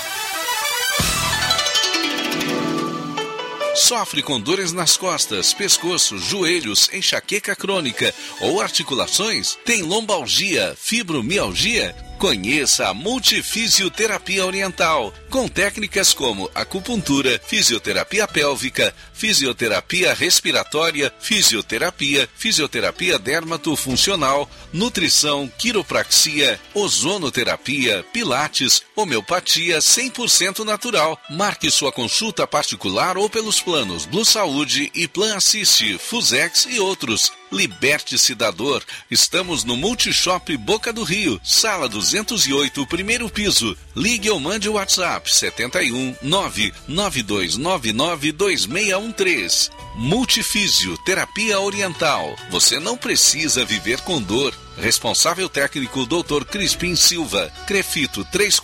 Sofre com dores nas costas, pescoço, joelhos, enxaqueca crônica ou articulações? Tem lombalgia, fibromialgia? Conheça a Multifisioterapia Oriental, com técnicas como acupuntura, fisioterapia pélvica, fisioterapia respiratória, fisioterapia dermatofuncional, nutrição, quiropraxia, ozonoterapia, pilates, homeopatia 100% natural. Marque sua consulta particular ou pelos planos Blue Saúde e Plan Assist, Fusex e outros. Liberte-se da dor. Estamos no Multishop Boca do Rio, sala 208, primeiro piso. Ligue ou mande o WhatsApp 71 99299 2613. Multifísio Terapia Oriental. Você não precisa viver com dor. Responsável técnico Dr. Crispim Silva. Crefito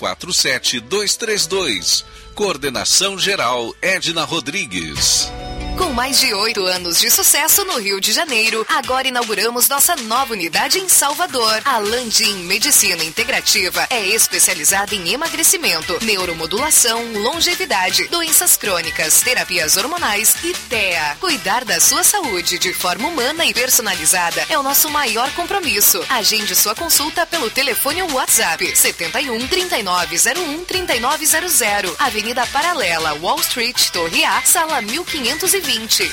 347232. Coordenação geral Edna Rodrigues. Com mais de 8 anos de sucesso no Rio de Janeiro, agora inauguramos nossa nova unidade em Salvador. A Landim Medicina Integrativa é especializada em emagrecimento, neuromodulação, longevidade, doenças crônicas, terapias hormonais e TEA. Cuidar da sua saúde de forma humana e personalizada é o nosso maior compromisso. Agende sua consulta pelo telefone ou WhatsApp 71 3901 3900. Avenida Paralela, Wall Street, Torre A, sala 1520.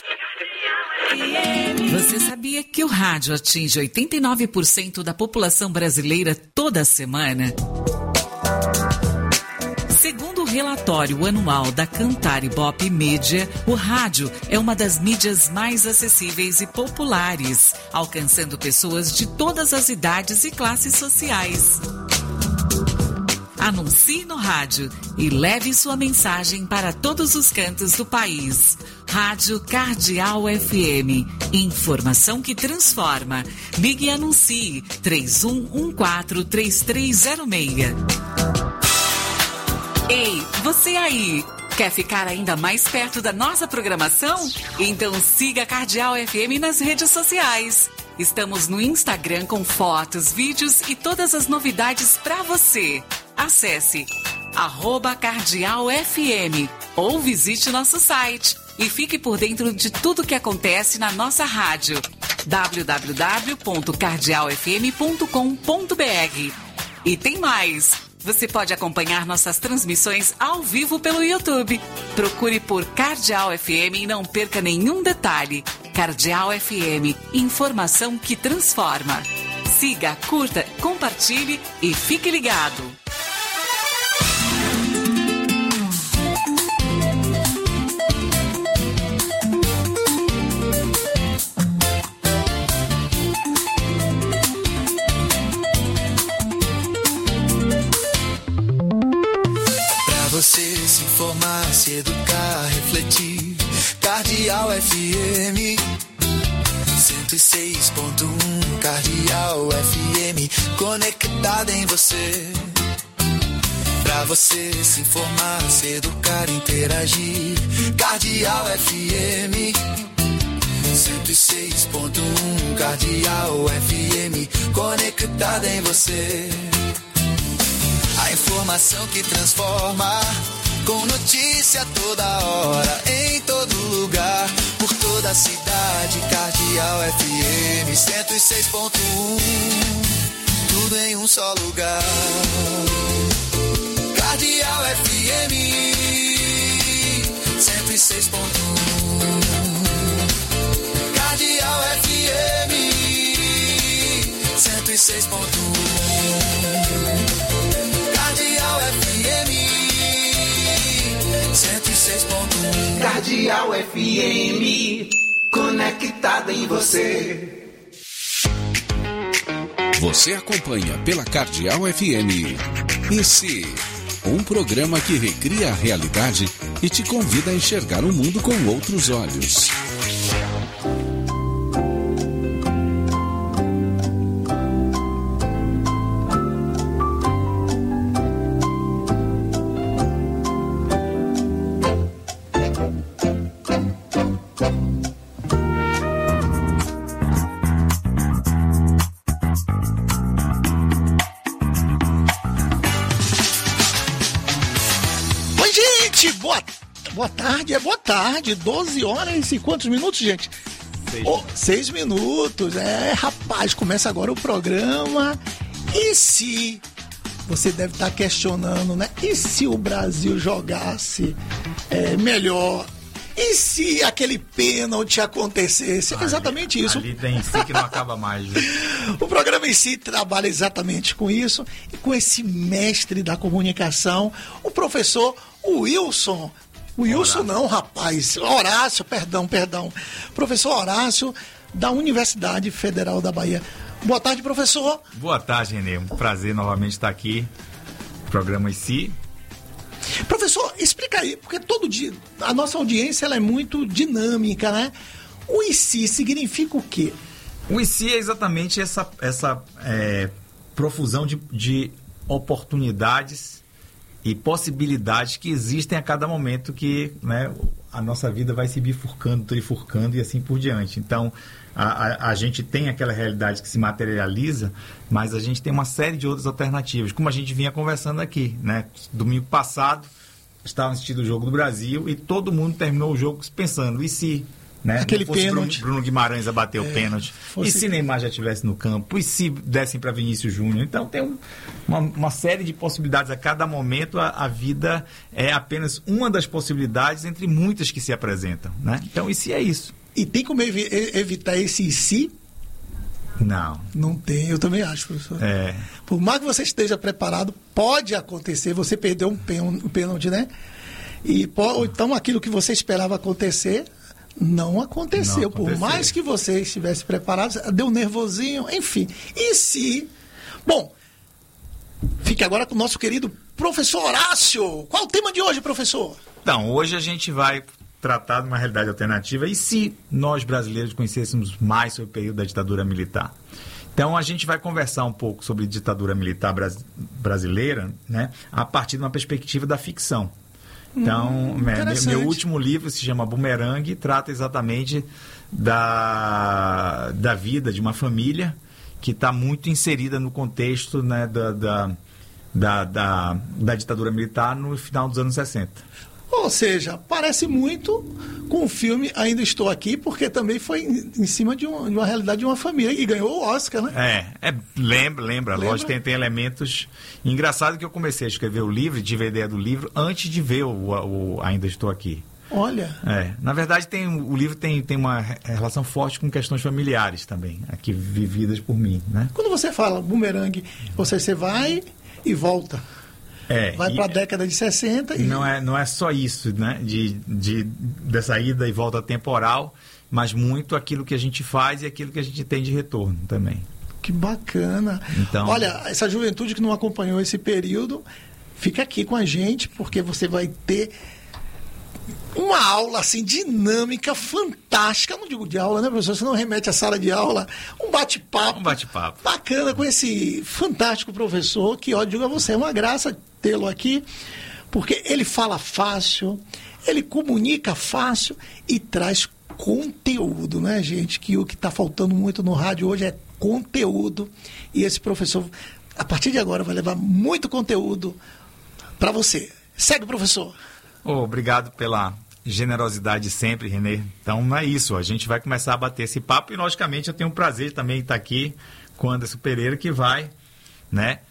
Você sabia que o rádio atinge 89% da população brasileira toda semana? Segundo o relatório anual da Cantar Ibope Mídia, o rádio é uma das mídias mais acessíveis e populares, alcançando pessoas de todas as idades e classes sociais. Anuncie no rádio e leve sua mensagem para todos os cantos do país. Rádio Cardeal FM. Informação que transforma. Ligue e anuncie 3114-3306. Ei, você aí! Quer ficar ainda mais perto da nossa programação? Então siga a Cardeal FM nas redes sociais. Estamos no Instagram com fotos, vídeos e todas as novidades para você. Acesse @cardealfm ou visite nosso site e fique por dentro de tudo que acontece na nossa rádio. www.cardealfm.com.br. E tem mais! Você pode acompanhar nossas transmissões ao vivo pelo YouTube. Procure por Cardeal FM e não perca nenhum detalhe. Cardeal FM, informação que transforma. Siga, curta, compartilhe e fique ligado. Você se informar, se educar, refletir. Cardeal FM 106.1. Cardeal FM conectada em você. Pra você se informar, se educar, interagir. Cardeal FM 106.1. Cardeal FM conectada em você. A informação que transforma, com notícia toda hora, em todo lugar, por toda a cidade. Cardeal FM 106.1, tudo em um só lugar. Cardeal FM 106.1. Cardeal FM 106.1. FM 106.1. Cardeal FM, conectada em você. Você acompanha pela Cardeal FM. Esse, um programa que recria a realidade e te convida a enxergar o mundo com outros olhos. boa tarde. 12 horas e quantos minutos, gente? 6 minutos. Rapaz, começa agora o programa. E se... Você deve estar questionando, né? E se o Brasil jogasse melhor? E se aquele pênalti acontecesse? Exatamente isso. Ali tem si que não acaba mais. Viu? O programa em si trabalha exatamente com isso. E com esse mestre da comunicação, o professor Wilson. Wilson não, rapaz. Horácio, perdão. Professor Horácio, da Universidade Federal da Bahia. Boa tarde, professor. Boa tarde, Renê. Um prazer novamente estar aqui. Programa em si. Professor, explica aí, porque todo dia a nossa audiência ela é muito dinâmica, né? O IC significa o quê? O IC é exatamente essa profusão de oportunidades e possibilidades que existem a cada momento que, né, a nossa vida vai se bifurcando, trifurcando e assim por diante. Então, a gente tem aquela realidade que se materializa, mas a gente tem uma série de outras alternativas, como a gente vinha conversando aqui, né? Domingo passado, estava assistindo o Jogo do Brasil e todo mundo terminou o jogo pensando, e se... Né? Aquele pênalti. Bruno Guimarães a bater o pênalti. E se Neymar já estivesse no campo? E se dessem para Vinícius Júnior? Então tem uma série de possibilidades a cada momento. A vida é apenas uma das possibilidades entre muitas que se apresentam, né? Então, e se é isso? E tem como evitar esse e se? Não tem, eu também acho, professor. Por mais que você esteja preparado, pode acontecer, você perdeu um pênalti, né? Ou então aquilo que você esperava acontecer não aconteceu. Por mais que você estivesse preparado, deu um nervosinho, enfim. E se... Bom, fique agora com o nosso querido professor Horácio. Qual o tema de hoje, professor? Então, hoje a gente vai tratar de uma realidade alternativa. E se nós brasileiros conhecêssemos mais sobre o período da ditadura militar? Então, a gente vai conversar um pouco sobre ditadura militar brasileira, né, a partir de uma perspectiva da ficção. Então, meu último livro se chama Bumerangue e trata exatamente da vida de uma família que está muito inserida no contexto, né, da ditadura militar no final dos anos 60. Ou seja, parece muito com o filme Ainda Estou Aqui, porque também foi em cima de uma realidade de uma família e ganhou o Oscar, né? Lembra. Lógico, tem elementos... Engraçado que eu comecei a escrever o livro, tive a ideia do livro, antes de ver o Ainda Estou Aqui. Olha. Na verdade, o livro tem uma relação forte com questões familiares também, aqui vividas por mim, né? Quando você fala bumerangue, você vai e volta. Vai para a década de 60 e... Não é só isso, né? Dessa ida e volta temporal, mas muito aquilo que a gente faz e aquilo que a gente tem de retorno também. Que bacana. Então... Olha, essa juventude que não acompanhou esse período, fica aqui com a gente, porque você vai ter uma aula assim dinâmica, fantástica. Eu não digo de aula, né, professor? Você não remete à sala de aula. Um bate-papo. Bacana com esse fantástico professor, que, ó, digo a você, é uma graça tê-lo aqui, porque ele fala fácil, ele comunica fácil e traz conteúdo, né, gente? Que o que está faltando muito no rádio hoje é conteúdo. E esse professor, a partir de agora, vai levar muito conteúdo para você. Segue, professor. Obrigado pela generosidade sempre, Renê. Então é isso, a gente vai começar a bater esse papo e, logicamente, eu tenho o prazer também de estar aqui com o Anderson Pereira, que vai, né,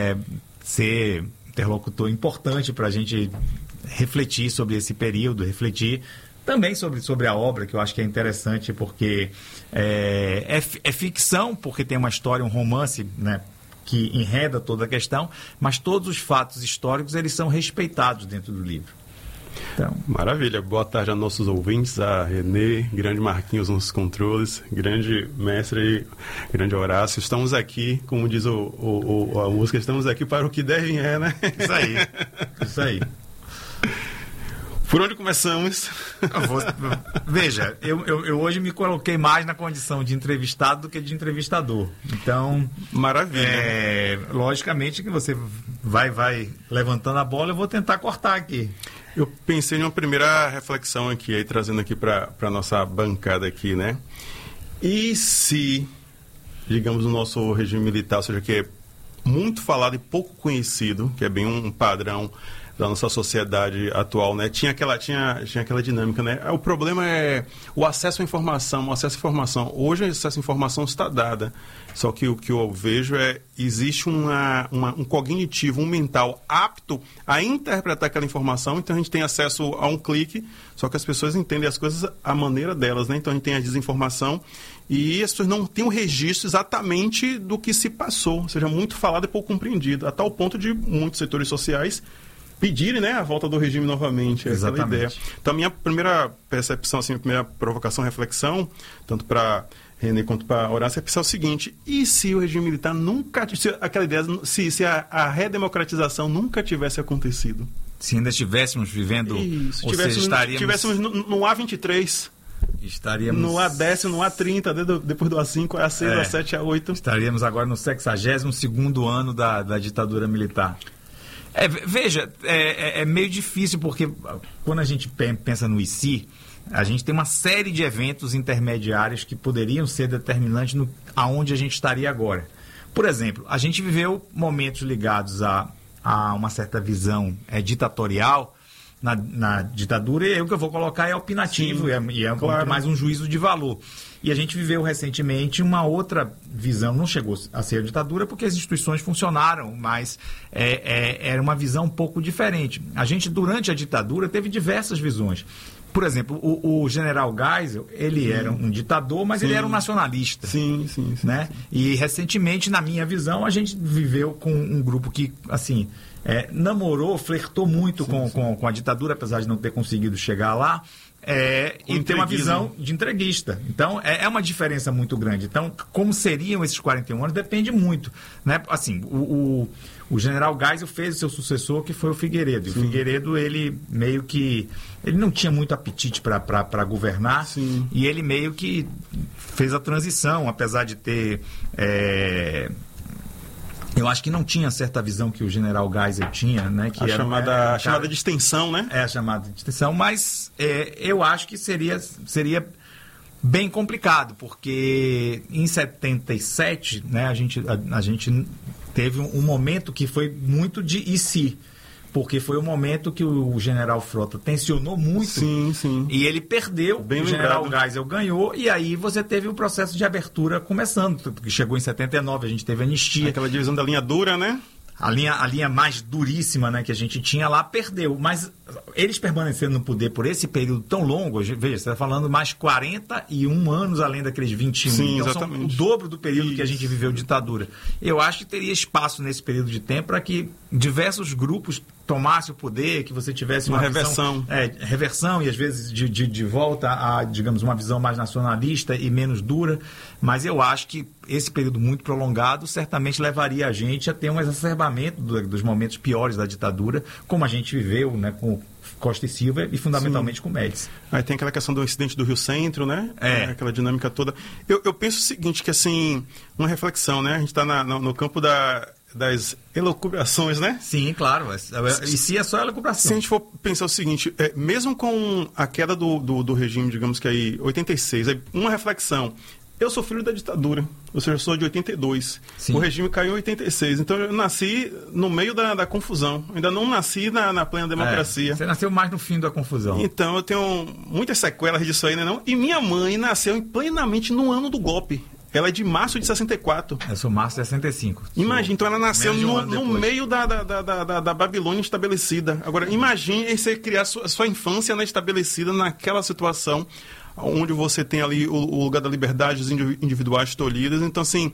ser interlocutor importante para a gente refletir sobre esse período, refletir também sobre a obra, que eu acho que é interessante, porque é ficção, porque tem uma história, um romance, né, que enreda toda a questão, mas todos os fatos históricos eles são respeitados dentro do livro. Então... Maravilha, boa tarde a nossos ouvintes, a Renê, grande Marquinhos nos controles, grande mestre, grande Horácio. Estamos aqui, como diz a música, estamos aqui para o que devem né? Isso aí. Por onde começamos? Veja, eu hoje me coloquei mais na condição de entrevistado do que de entrevistador. Então, maravilha. Logicamente que você vai levantando a bola, eu vou tentar cortar aqui. Eu pensei em uma primeira reflexão aqui, aí, trazendo aqui para a nossa bancada aqui, né? E se, digamos, o nosso regime militar, ou seja, que é muito falado e pouco conhecido, que é bem um padrão da nossa sociedade atual, né? Tinha aquela dinâmica, né? O problema é o acesso à informação. Hoje o acesso à informação está dada. Só que o que eu vejo existe um cognitivo, um mental apto a interpretar aquela informação, então a gente tem acesso a um clique, só que as pessoas entendem as coisas à maneira delas, né? Então a gente tem a desinformação e as pessoas não têm o registro exatamente do que se passou, ou seja, muito falado e pouco compreendido, a tal ponto de muitos setores sociais pedirem, né, a volta do regime novamente. Exatamente. Aquela ideia. Então a minha primeira percepção, assim, a primeira provocação, reflexão, tanto para René quanto para Horácio, é pensar o seguinte: e se o regime militar nunca, aquela ideia, se a redemocratização nunca tivesse acontecido? Se ainda estivéssemos vivendo, isso, estivéssemos no A23, estaríamos no A10, no A30, depois do A5, A6, A7, A8. Estaríamos agora no 62º ano da ditadura militar. Veja, é meio difícil, porque quando a gente pensa no IC, a gente tem uma série de eventos intermediários que poderiam ser determinantes aonde a gente estaria agora. Por exemplo, a gente viveu momentos ligados a uma certa visão ditatorial na ditadura, e o que eu vou colocar é opinativo. Sim, e é claro, muito mais um juízo de valor. E a gente viveu recentemente uma outra visão, não chegou a ser a ditadura porque as instituições funcionaram, mas era uma visão um pouco diferente. A gente, durante a ditadura, teve diversas visões. Por exemplo, o general Geisel, ele era um ditador, mas ele era um nacionalista. Sim. Né? E recentemente, na minha visão, a gente viveu com um grupo que, assim, namorou, flertou muito com a ditadura, apesar de não ter conseguido chegar lá, e ter uma visão de entreguista. Então, é uma diferença muito grande. Então, como seriam esses 41 anos, depende muito. Né? Assim, o general Geisel fez o seu sucessor, que foi o Figueiredo. E o Figueiredo, ele meio que... Ele não tinha muito apetite para governar. Sim. E ele meio que fez a transição, apesar de ter... Eu acho que não tinha certa visão que o general Geisel tinha, né? Que a chamada de extensão, né? A chamada de extensão, mas eu acho que seria bem complicado, porque em 77, né, a gente teve um momento que foi muito de e se, porque foi um momento que o general Frota tensionou muito. Sim. E ele perdeu, bem o general Geisel ganhou, e aí você teve o processo de abertura começando, que chegou em 79, a gente teve anistia. Aquela divisão da linha dura, né? A linha mais duríssima, né, que a gente tinha lá, perdeu. Mas eles permaneceram no poder por esse período tão longo, veja, você está falando mais 41 anos além daqueles 21. Sim, então exatamente. São o dobro do período que a gente viveu ditadura. Eu acho que teria espaço nesse período de tempo para que diversos grupos tomassem o poder, que você tivesse uma reversão. Reversão, e às vezes de volta a, digamos, uma visão mais nacionalista e menos dura. Mas eu acho que esse período muito prolongado certamente levaria a gente a ter um exacerbamento dos momentos piores da ditadura, como a gente viveu, né, com Costa e Silva e fundamentalmente com Médici. Aí tem aquela questão do incidente do Rio Centro, né? Aquela dinâmica toda. Eu penso o seguinte, que assim, uma reflexão, né? A gente está no campo das elucubrações, né? Sim, claro. E se é só elucubração. Se a gente for pensar o seguinte, mesmo com a queda do regime, digamos que aí, 86, uma reflexão. Eu sou filho da ditadura, ou seja, eu sou de 82. Sim. O regime caiu em 86, então eu nasci no meio da confusão. Eu ainda não nasci na plena democracia. Você nasceu mais no fim da confusão. Então eu tenho muitas sequelas disso aí, né? Não? E minha mãe nasceu plenamente no ano do golpe. Ela é de março de 64. Eu sou março de 65. Imagina, então ela nasceu no meio da Babilônia estabelecida. Agora, imagine você criar sua infância, né, estabelecida naquela situação, onde você tem ali o lugar da liberdade, os individuais tolhidos. Então, assim,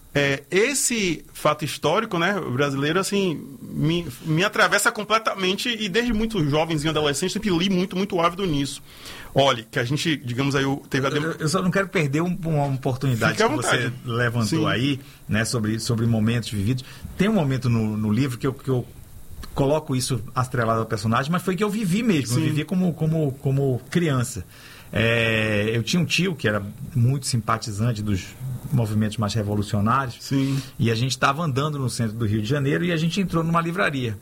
esse fato histórico, né, brasileiro, assim, me atravessa completamente, e desde muito jovenzinho, adolescente, sempre li muito ávido nisso. Olha, que a gente, digamos aí, teve Eu só não quero perder uma oportunidade que você levantou aí, né, sobre momentos vividos. Tem um momento no livro que eu coloco isso atrelado ao personagem, mas foi que eu vivi mesmo. Sim. Eu vivi como criança. Eu tinha um tio que era muito simpatizante dos movimentos mais revolucionários. Sim. E a gente estava andando no centro do Rio de Janeiro e a gente entrou numa livraria.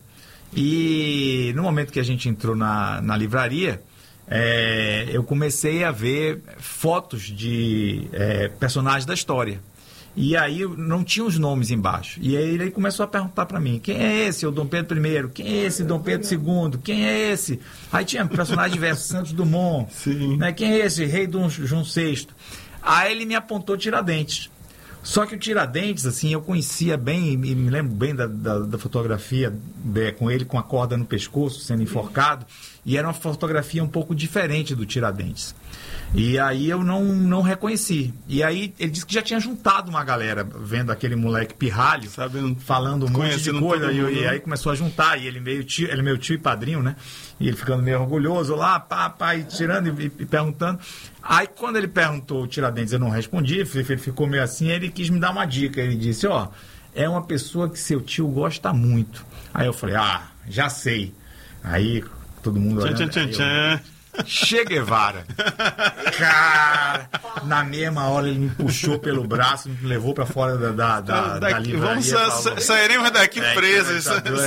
E no momento que a gente entrou na livraria, eu comecei a ver fotos de personagens da história. E aí não tinha os nomes embaixo. E aí ele começou a perguntar para mim, quem é esse, o Dom Pedro I? Quem é esse, Dom Pedro II? Quem é esse? Aí tinha personagens diversos, Santos Dumont. Sim. Né? Quem é esse? Rei Dom João VI. Aí ele me apontou Tiradentes. Só que o Tiradentes, assim, eu conhecia bem, e me lembro bem da fotografia com ele com a corda no pescoço, sendo enforcado, e era uma fotografia um pouco diferente do Tiradentes. E aí eu não reconheci. E aí ele disse que já tinha juntado uma galera, vendo aquele moleque pirralho, falando um monte de coisa, e aí começou a juntar, e ele é meu tio e padrinho, né? E ele ficando meio orgulhoso lá, e tirando e perguntando. Aí quando ele perguntou o Tiradentes, eu não respondi, ele ficou meio assim, aí ele quis me dar uma dica. Ele disse, é uma pessoa que seu tio gosta muito. Aí eu falei, já sei. Aí todo mundo olhando, Che Guevara. Cara, na mesma hora ele me puxou pelo braço, me levou pra fora da livraria. Sairemos daqui presos.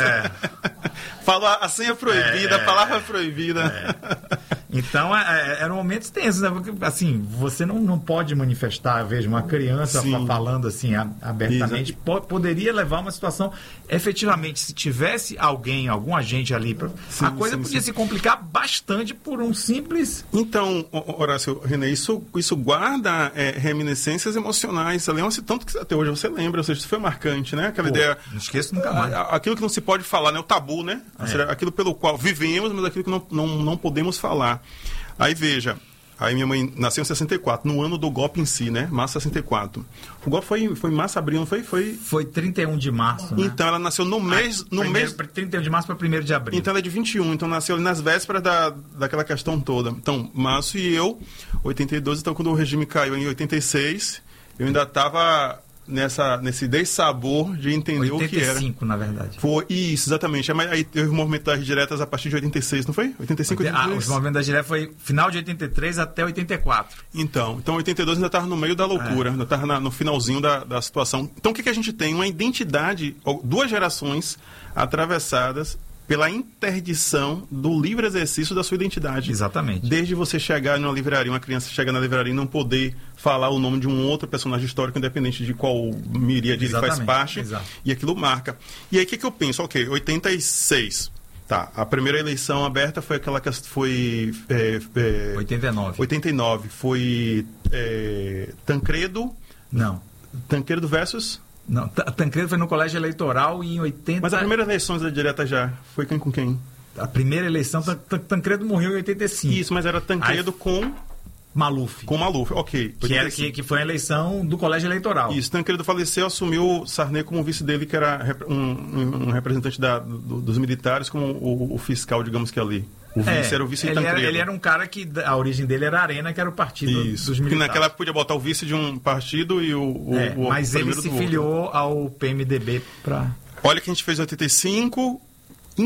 Falou a senha proibida, a palavra proibida. Então, eram momentos tensos, né? Porque, assim, você não pode manifestar, veja, uma criança falando assim abertamente, poderia levar a uma situação, efetivamente, se tivesse algum agente ali, a coisa podia se complicar bastante por um simples... Então, Horácio, René, isso guarda reminiscências emocionais, tanto que até hoje você lembra, ou seja, isso foi marcante, né? Aquela ideia... Não esqueço nunca mais. Aquilo que não se pode falar, né? O tabu, né? Aquilo pelo qual vivemos, mas aquilo que não podemos falar. Aí veja, aí minha mãe nasceu em 64, no ano do golpe em si, né? Março de 64. O golpe foi em março, abril, não foi? Foi 31 de março, né? Então ela nasceu no mês... 31 de março para 1º de abril. Então ela é de 21, então nasceu nas vésperas daquela questão toda. Então, Márcio e eu, 82, então quando o regime caiu em 86, eu ainda estava... nesse dessabor de entender 85, o que era. 85, na verdade. Foi isso, exatamente. Aí teve o movimento das diretas a partir de 86, não foi? 85, 86? O movimento das diretas foi final de 83 até 84. Então 82 ainda estava no meio da loucura, ainda estava no finalzinho da situação. Então o que a gente tem? Uma identidade, 2 gerações atravessadas pela interdição do livre exercício da sua identidade. Exatamente. Desde você chegar numa livraria, uma criança chegar na livraria e não poder falar o nome de um outro personagem histórico, independente de qual miríade ele faz parte. Exato. E aquilo marca. E aí o que eu penso? Ok, 86. Tá, a primeira eleição aberta foi aquela que foi... 89. 89. Foi Tancredo... Não. Tancredo versus... Não, Tancredo foi no colégio eleitoral em 80... Mas a primeira eleição da direta já foi quem com quem? A primeira eleição, Tancredo morreu em 85. Isso, mas era Tancredo com... Maluf. Com Maluf, ok. Que foi a eleição do colégio eleitoral. Isso, Tancredo faleceu, assumiu Sarney como vice dele, que era um representante dos militares, como o fiscal, digamos que ali. O vice era o vice de Tancredo. Ele era um cara que a origem dele era a Arena, que era o partido dos militares. Que naquela época podia botar o vice de um partido e mas ele se filiou ao PMDB para... Olha que a gente fez em 85, em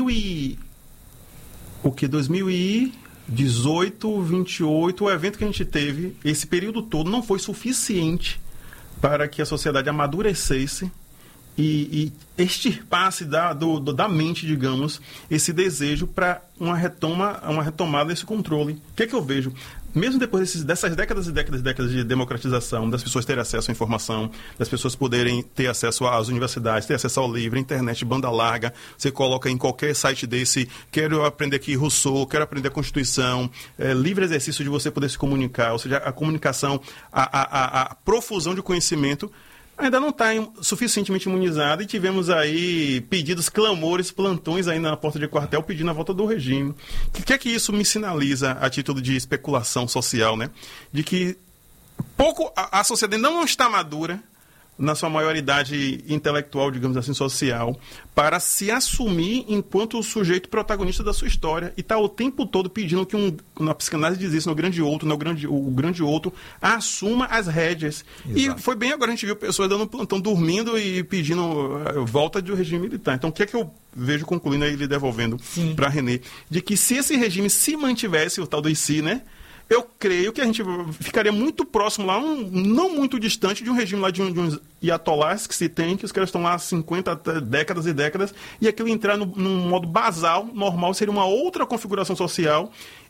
2018, 28, o evento que a gente teve, esse período todo não foi suficiente para que a sociedade amadurecesse e extirpasse da mente, digamos, esse desejo para uma retomada desse controle. O que é que eu vejo? Mesmo depois dessas décadas e décadas de democratização, das pessoas terem acesso à informação, das pessoas poderem ter acesso às universidades, ter acesso ao livro, internet, banda larga, você coloca em qualquer site desse, quero aprender aqui Rousseau, quero aprender a Constituição, livre exercício de você poder se comunicar, ou seja, a comunicação, a profusão de conhecimento, ainda não está suficientemente imunizada e tivemos aí pedidos, clamores, plantões aí na porta de quartel pedindo a volta do regime. O que é que isso me sinaliza a título de especulação social, né? De que a sociedade não está madura na sua maioridade intelectual, digamos assim, social, para se assumir enquanto o sujeito protagonista da sua história e está o tempo todo pedindo que na psicanálise diz isso, o grande outro assuma as rédeas. Exato. E foi bem agora, a gente viu pessoas dando plantão, dormindo e pedindo volta do regime militar. Então, o que é que eu vejo, concluindo aí, lhe devolvendo para René, de que se esse regime se mantivesse, o tal do IC, né? Eu creio que a gente ficaria muito próximo lá, não muito distante de um regime lá de uns iatolás que se tem, que os caras estão lá há 50 décadas e décadas, e aquilo entrar num modo basal, normal, seria uma outra configuração social,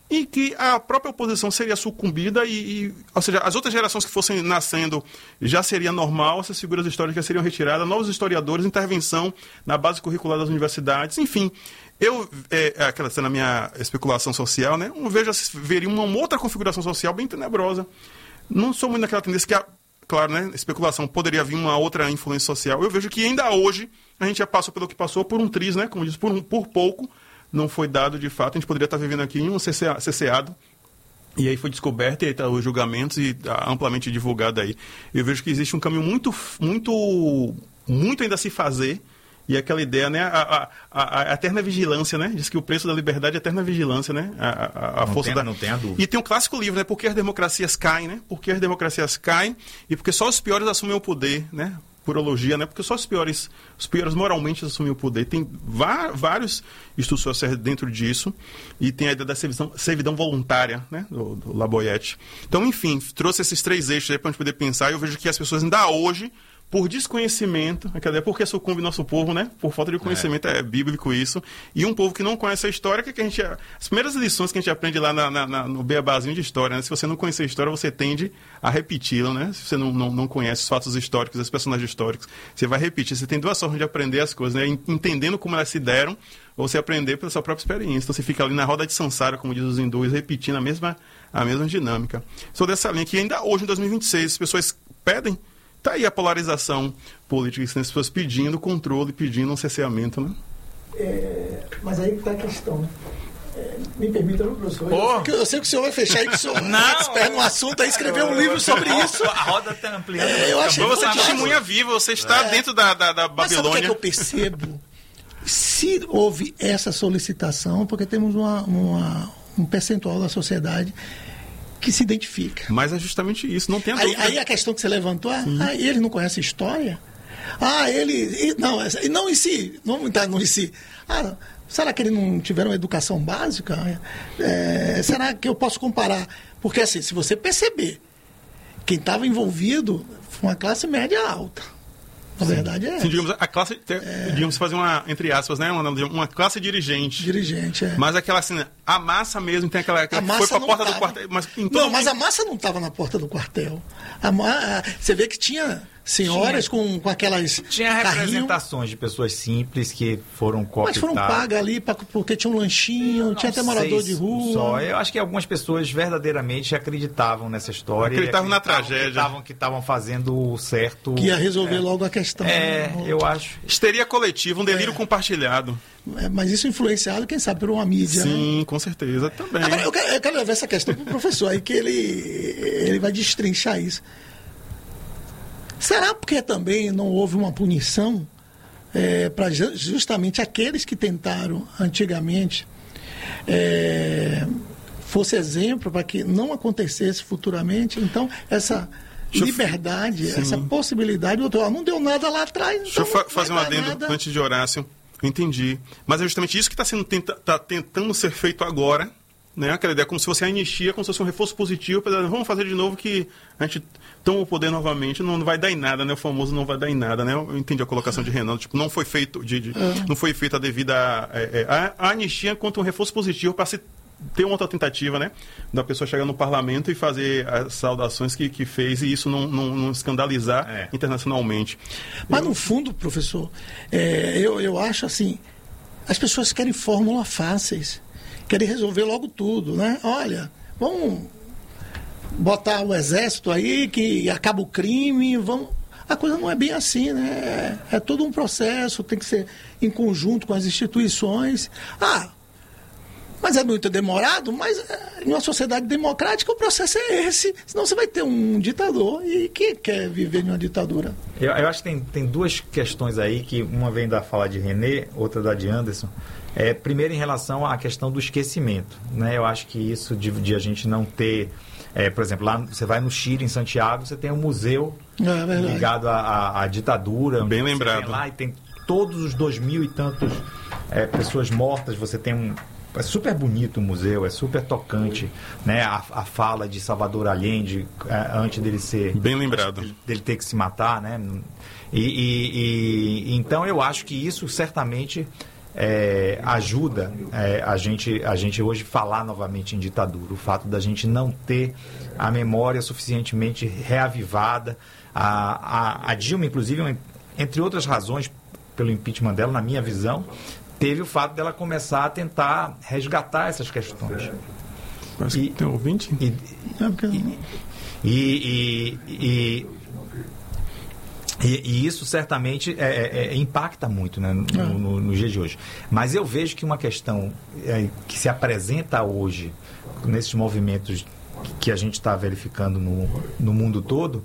e que a própria oposição seria sucumbida ou seja, as outras gerações que fossem nascendo já seria normal, essas figuras históricas seriam retiradas, novos historiadores, intervenção na base curricular das universidades, enfim. Aquela na minha especulação social, né? Veria uma outra configuração social bem tenebrosa. Não sou muito naquela tendência que, claro, né? Especulação, poderia vir uma outra influência social. Eu vejo que ainda hoje a gente já passou pelo que passou, por um triz, né? Como diz, por pouco. Não foi dado de fato, a gente poderia estar vivendo aqui em um cesseado, e aí foi descoberto, e aí está os julgamentos e amplamente divulgado aí. Eu vejo que existe um caminho muito ainda a se fazer, e aquela ideia, né, a eterna vigilância, né, diz que o preço da liberdade é a eterna vigilância, né, Não tem a dúvida. E tem um clássico livro, né, Por que as democracias caem, né, porque as democracias caem, e porque só os piores assumem o poder, né, purologia, né? Porque só os piores moralmente assumem o poder. Tem vários estudos sociais dentro disso, e tem a ideia da servidão voluntária, né? Do La Boyette. Então, enfim, trouxe esses 3 eixos aí para a gente poder pensar, e eu vejo que as pessoas ainda hoje, por desconhecimento, porque sucumbe nosso povo, né? Por falta de conhecimento, é bíblico isso. E um povo que não conhece a história, as primeiras lições que a gente aprende lá no beabazinho de história, né? Se você não conhecer a história, você tende a repeti-la, né? Se você não conhece os fatos históricos, os personagens históricos, você vai repetir. Você tem 2 formas de aprender as coisas, né? Entendendo como elas se deram, ou você aprender pela sua própria experiência. Então você fica ali na roda de Sansara, como diz os hindus, repetindo a mesma dinâmica. Sou dessa linha que ainda hoje, em 2026, as pessoas pedem. Está aí a polarização política, as pessoas pedindo controle, pedindo um cesseamento, né? Mas aí está a questão. Me permita, professor. Eu sei que o senhor vai fechar aí, que o senhor é expert no assunto, aí escreveu um livro sobre isso. A roda está ampliando. Eu achei você é testemunha viva, você está dentro da Babilônia. Mas sabe o que eu percebo? Se houve essa solicitação, porque temos um percentual da sociedade que se identifica. Mas é justamente isso, não tem a dúvida. Aí a questão que você levantou, ele não conhece história? Não, e se? Será que ele não tiver uma educação básica? Será que eu posso comparar? Porque assim, se você perceber, quem estava envolvido foi uma classe média alta. Na verdade é. Sim, digamos, a classe, digamos, fazer uma, entre aspas, né, uma classe dirigente. Dirigente, Mas aquela assim, a massa mesmo, tem aquela que foi para a porta do quartel. Mas a massa não estava na porta do quartel. Você vê que tinha senhoras com aquelas... Tinha representações de pessoas simples que foram cooptadas. Mas foram pagas ali porque tinha um lanchinho, tinha até morador de rua. Eu acho que algumas pessoas verdadeiramente acreditavam nessa história. Acreditavam na tragédia. Que estavam fazendo o certo. Que ia resolver logo a questão. Eu acho. Histeria coletiva, um delírio compartilhado. Mas isso influenciado, quem sabe, por uma mídia. Sim, né? Com certeza, também. Agora, eu quero levar essa questão para o professor aí, que ele vai destrinchar isso. Será porque também não houve uma punição para justamente aqueles que tentaram antigamente fosse exemplo para que não acontecesse futuramente? Então, essa liberdade, essa possibilidade, não deu nada lá atrás. Deixa eu fazer um adendo antes de Horácio. Eu entendi. Mas é justamente isso que está tentando ser feito agora. Né? Aquela ideia como se fosse a anistia, como se fosse um reforço positivo, vamos fazer de novo que a gente toma o poder novamente, não vai dar em nada, né? O famoso não vai dar em nada, né? Eu entendi a colocação de Renan, tipo, não foi feito não foi feita a devida a anistia quanto um reforço positivo para se ter uma outra tentativa, né? Da pessoa chegar no parlamento e fazer as saudações que fez, e isso não escandalizar internacionalmente. Mas no fundo, professor, eu acho assim, as pessoas querem fórmulas fáceis, querem resolver logo tudo, né? Olha, vamos botar o exército aí, que acaba o crime, vamos... A coisa não é bem assim, né? É todo um processo, tem que ser em conjunto com as instituições. Mas é muito demorado, mas em uma sociedade democrática o processo é esse. Senão você vai ter um ditador, e quem quer viver em uma ditadura? Eu acho que tem 2 questões aí, que uma vem da fala de René, outra da de Anderson. Primeiro, em relação à questão do esquecimento, né? Eu acho que isso de a gente não ter... por exemplo, lá você vai no Chile, em Santiago, você tem um museu ligado à ditadura. Bem lembrado. Lá e tem todos os 2.000 e tantos pessoas mortas. Você tem é super bonito o museu, é super tocante, né? A fala de Salvador Allende antes dele ser... Bem lembrado. Dele ter que se matar, né? Então eu acho que isso certamente ajuda a gente hoje falar novamente em ditadura. O fato da gente não ter a memória suficientemente reavivada. A Dilma, inclusive, entre outras razões pelo impeachment dela, na minha visão, teve o fato dela começar a tentar resgatar essas questões. Parece que tem ouvinte? E isso certamente impacta muito, né, no dia de hoje. Mas eu vejo que uma questão que se apresenta hoje, nesses movimentos que a gente está verificando no mundo todo,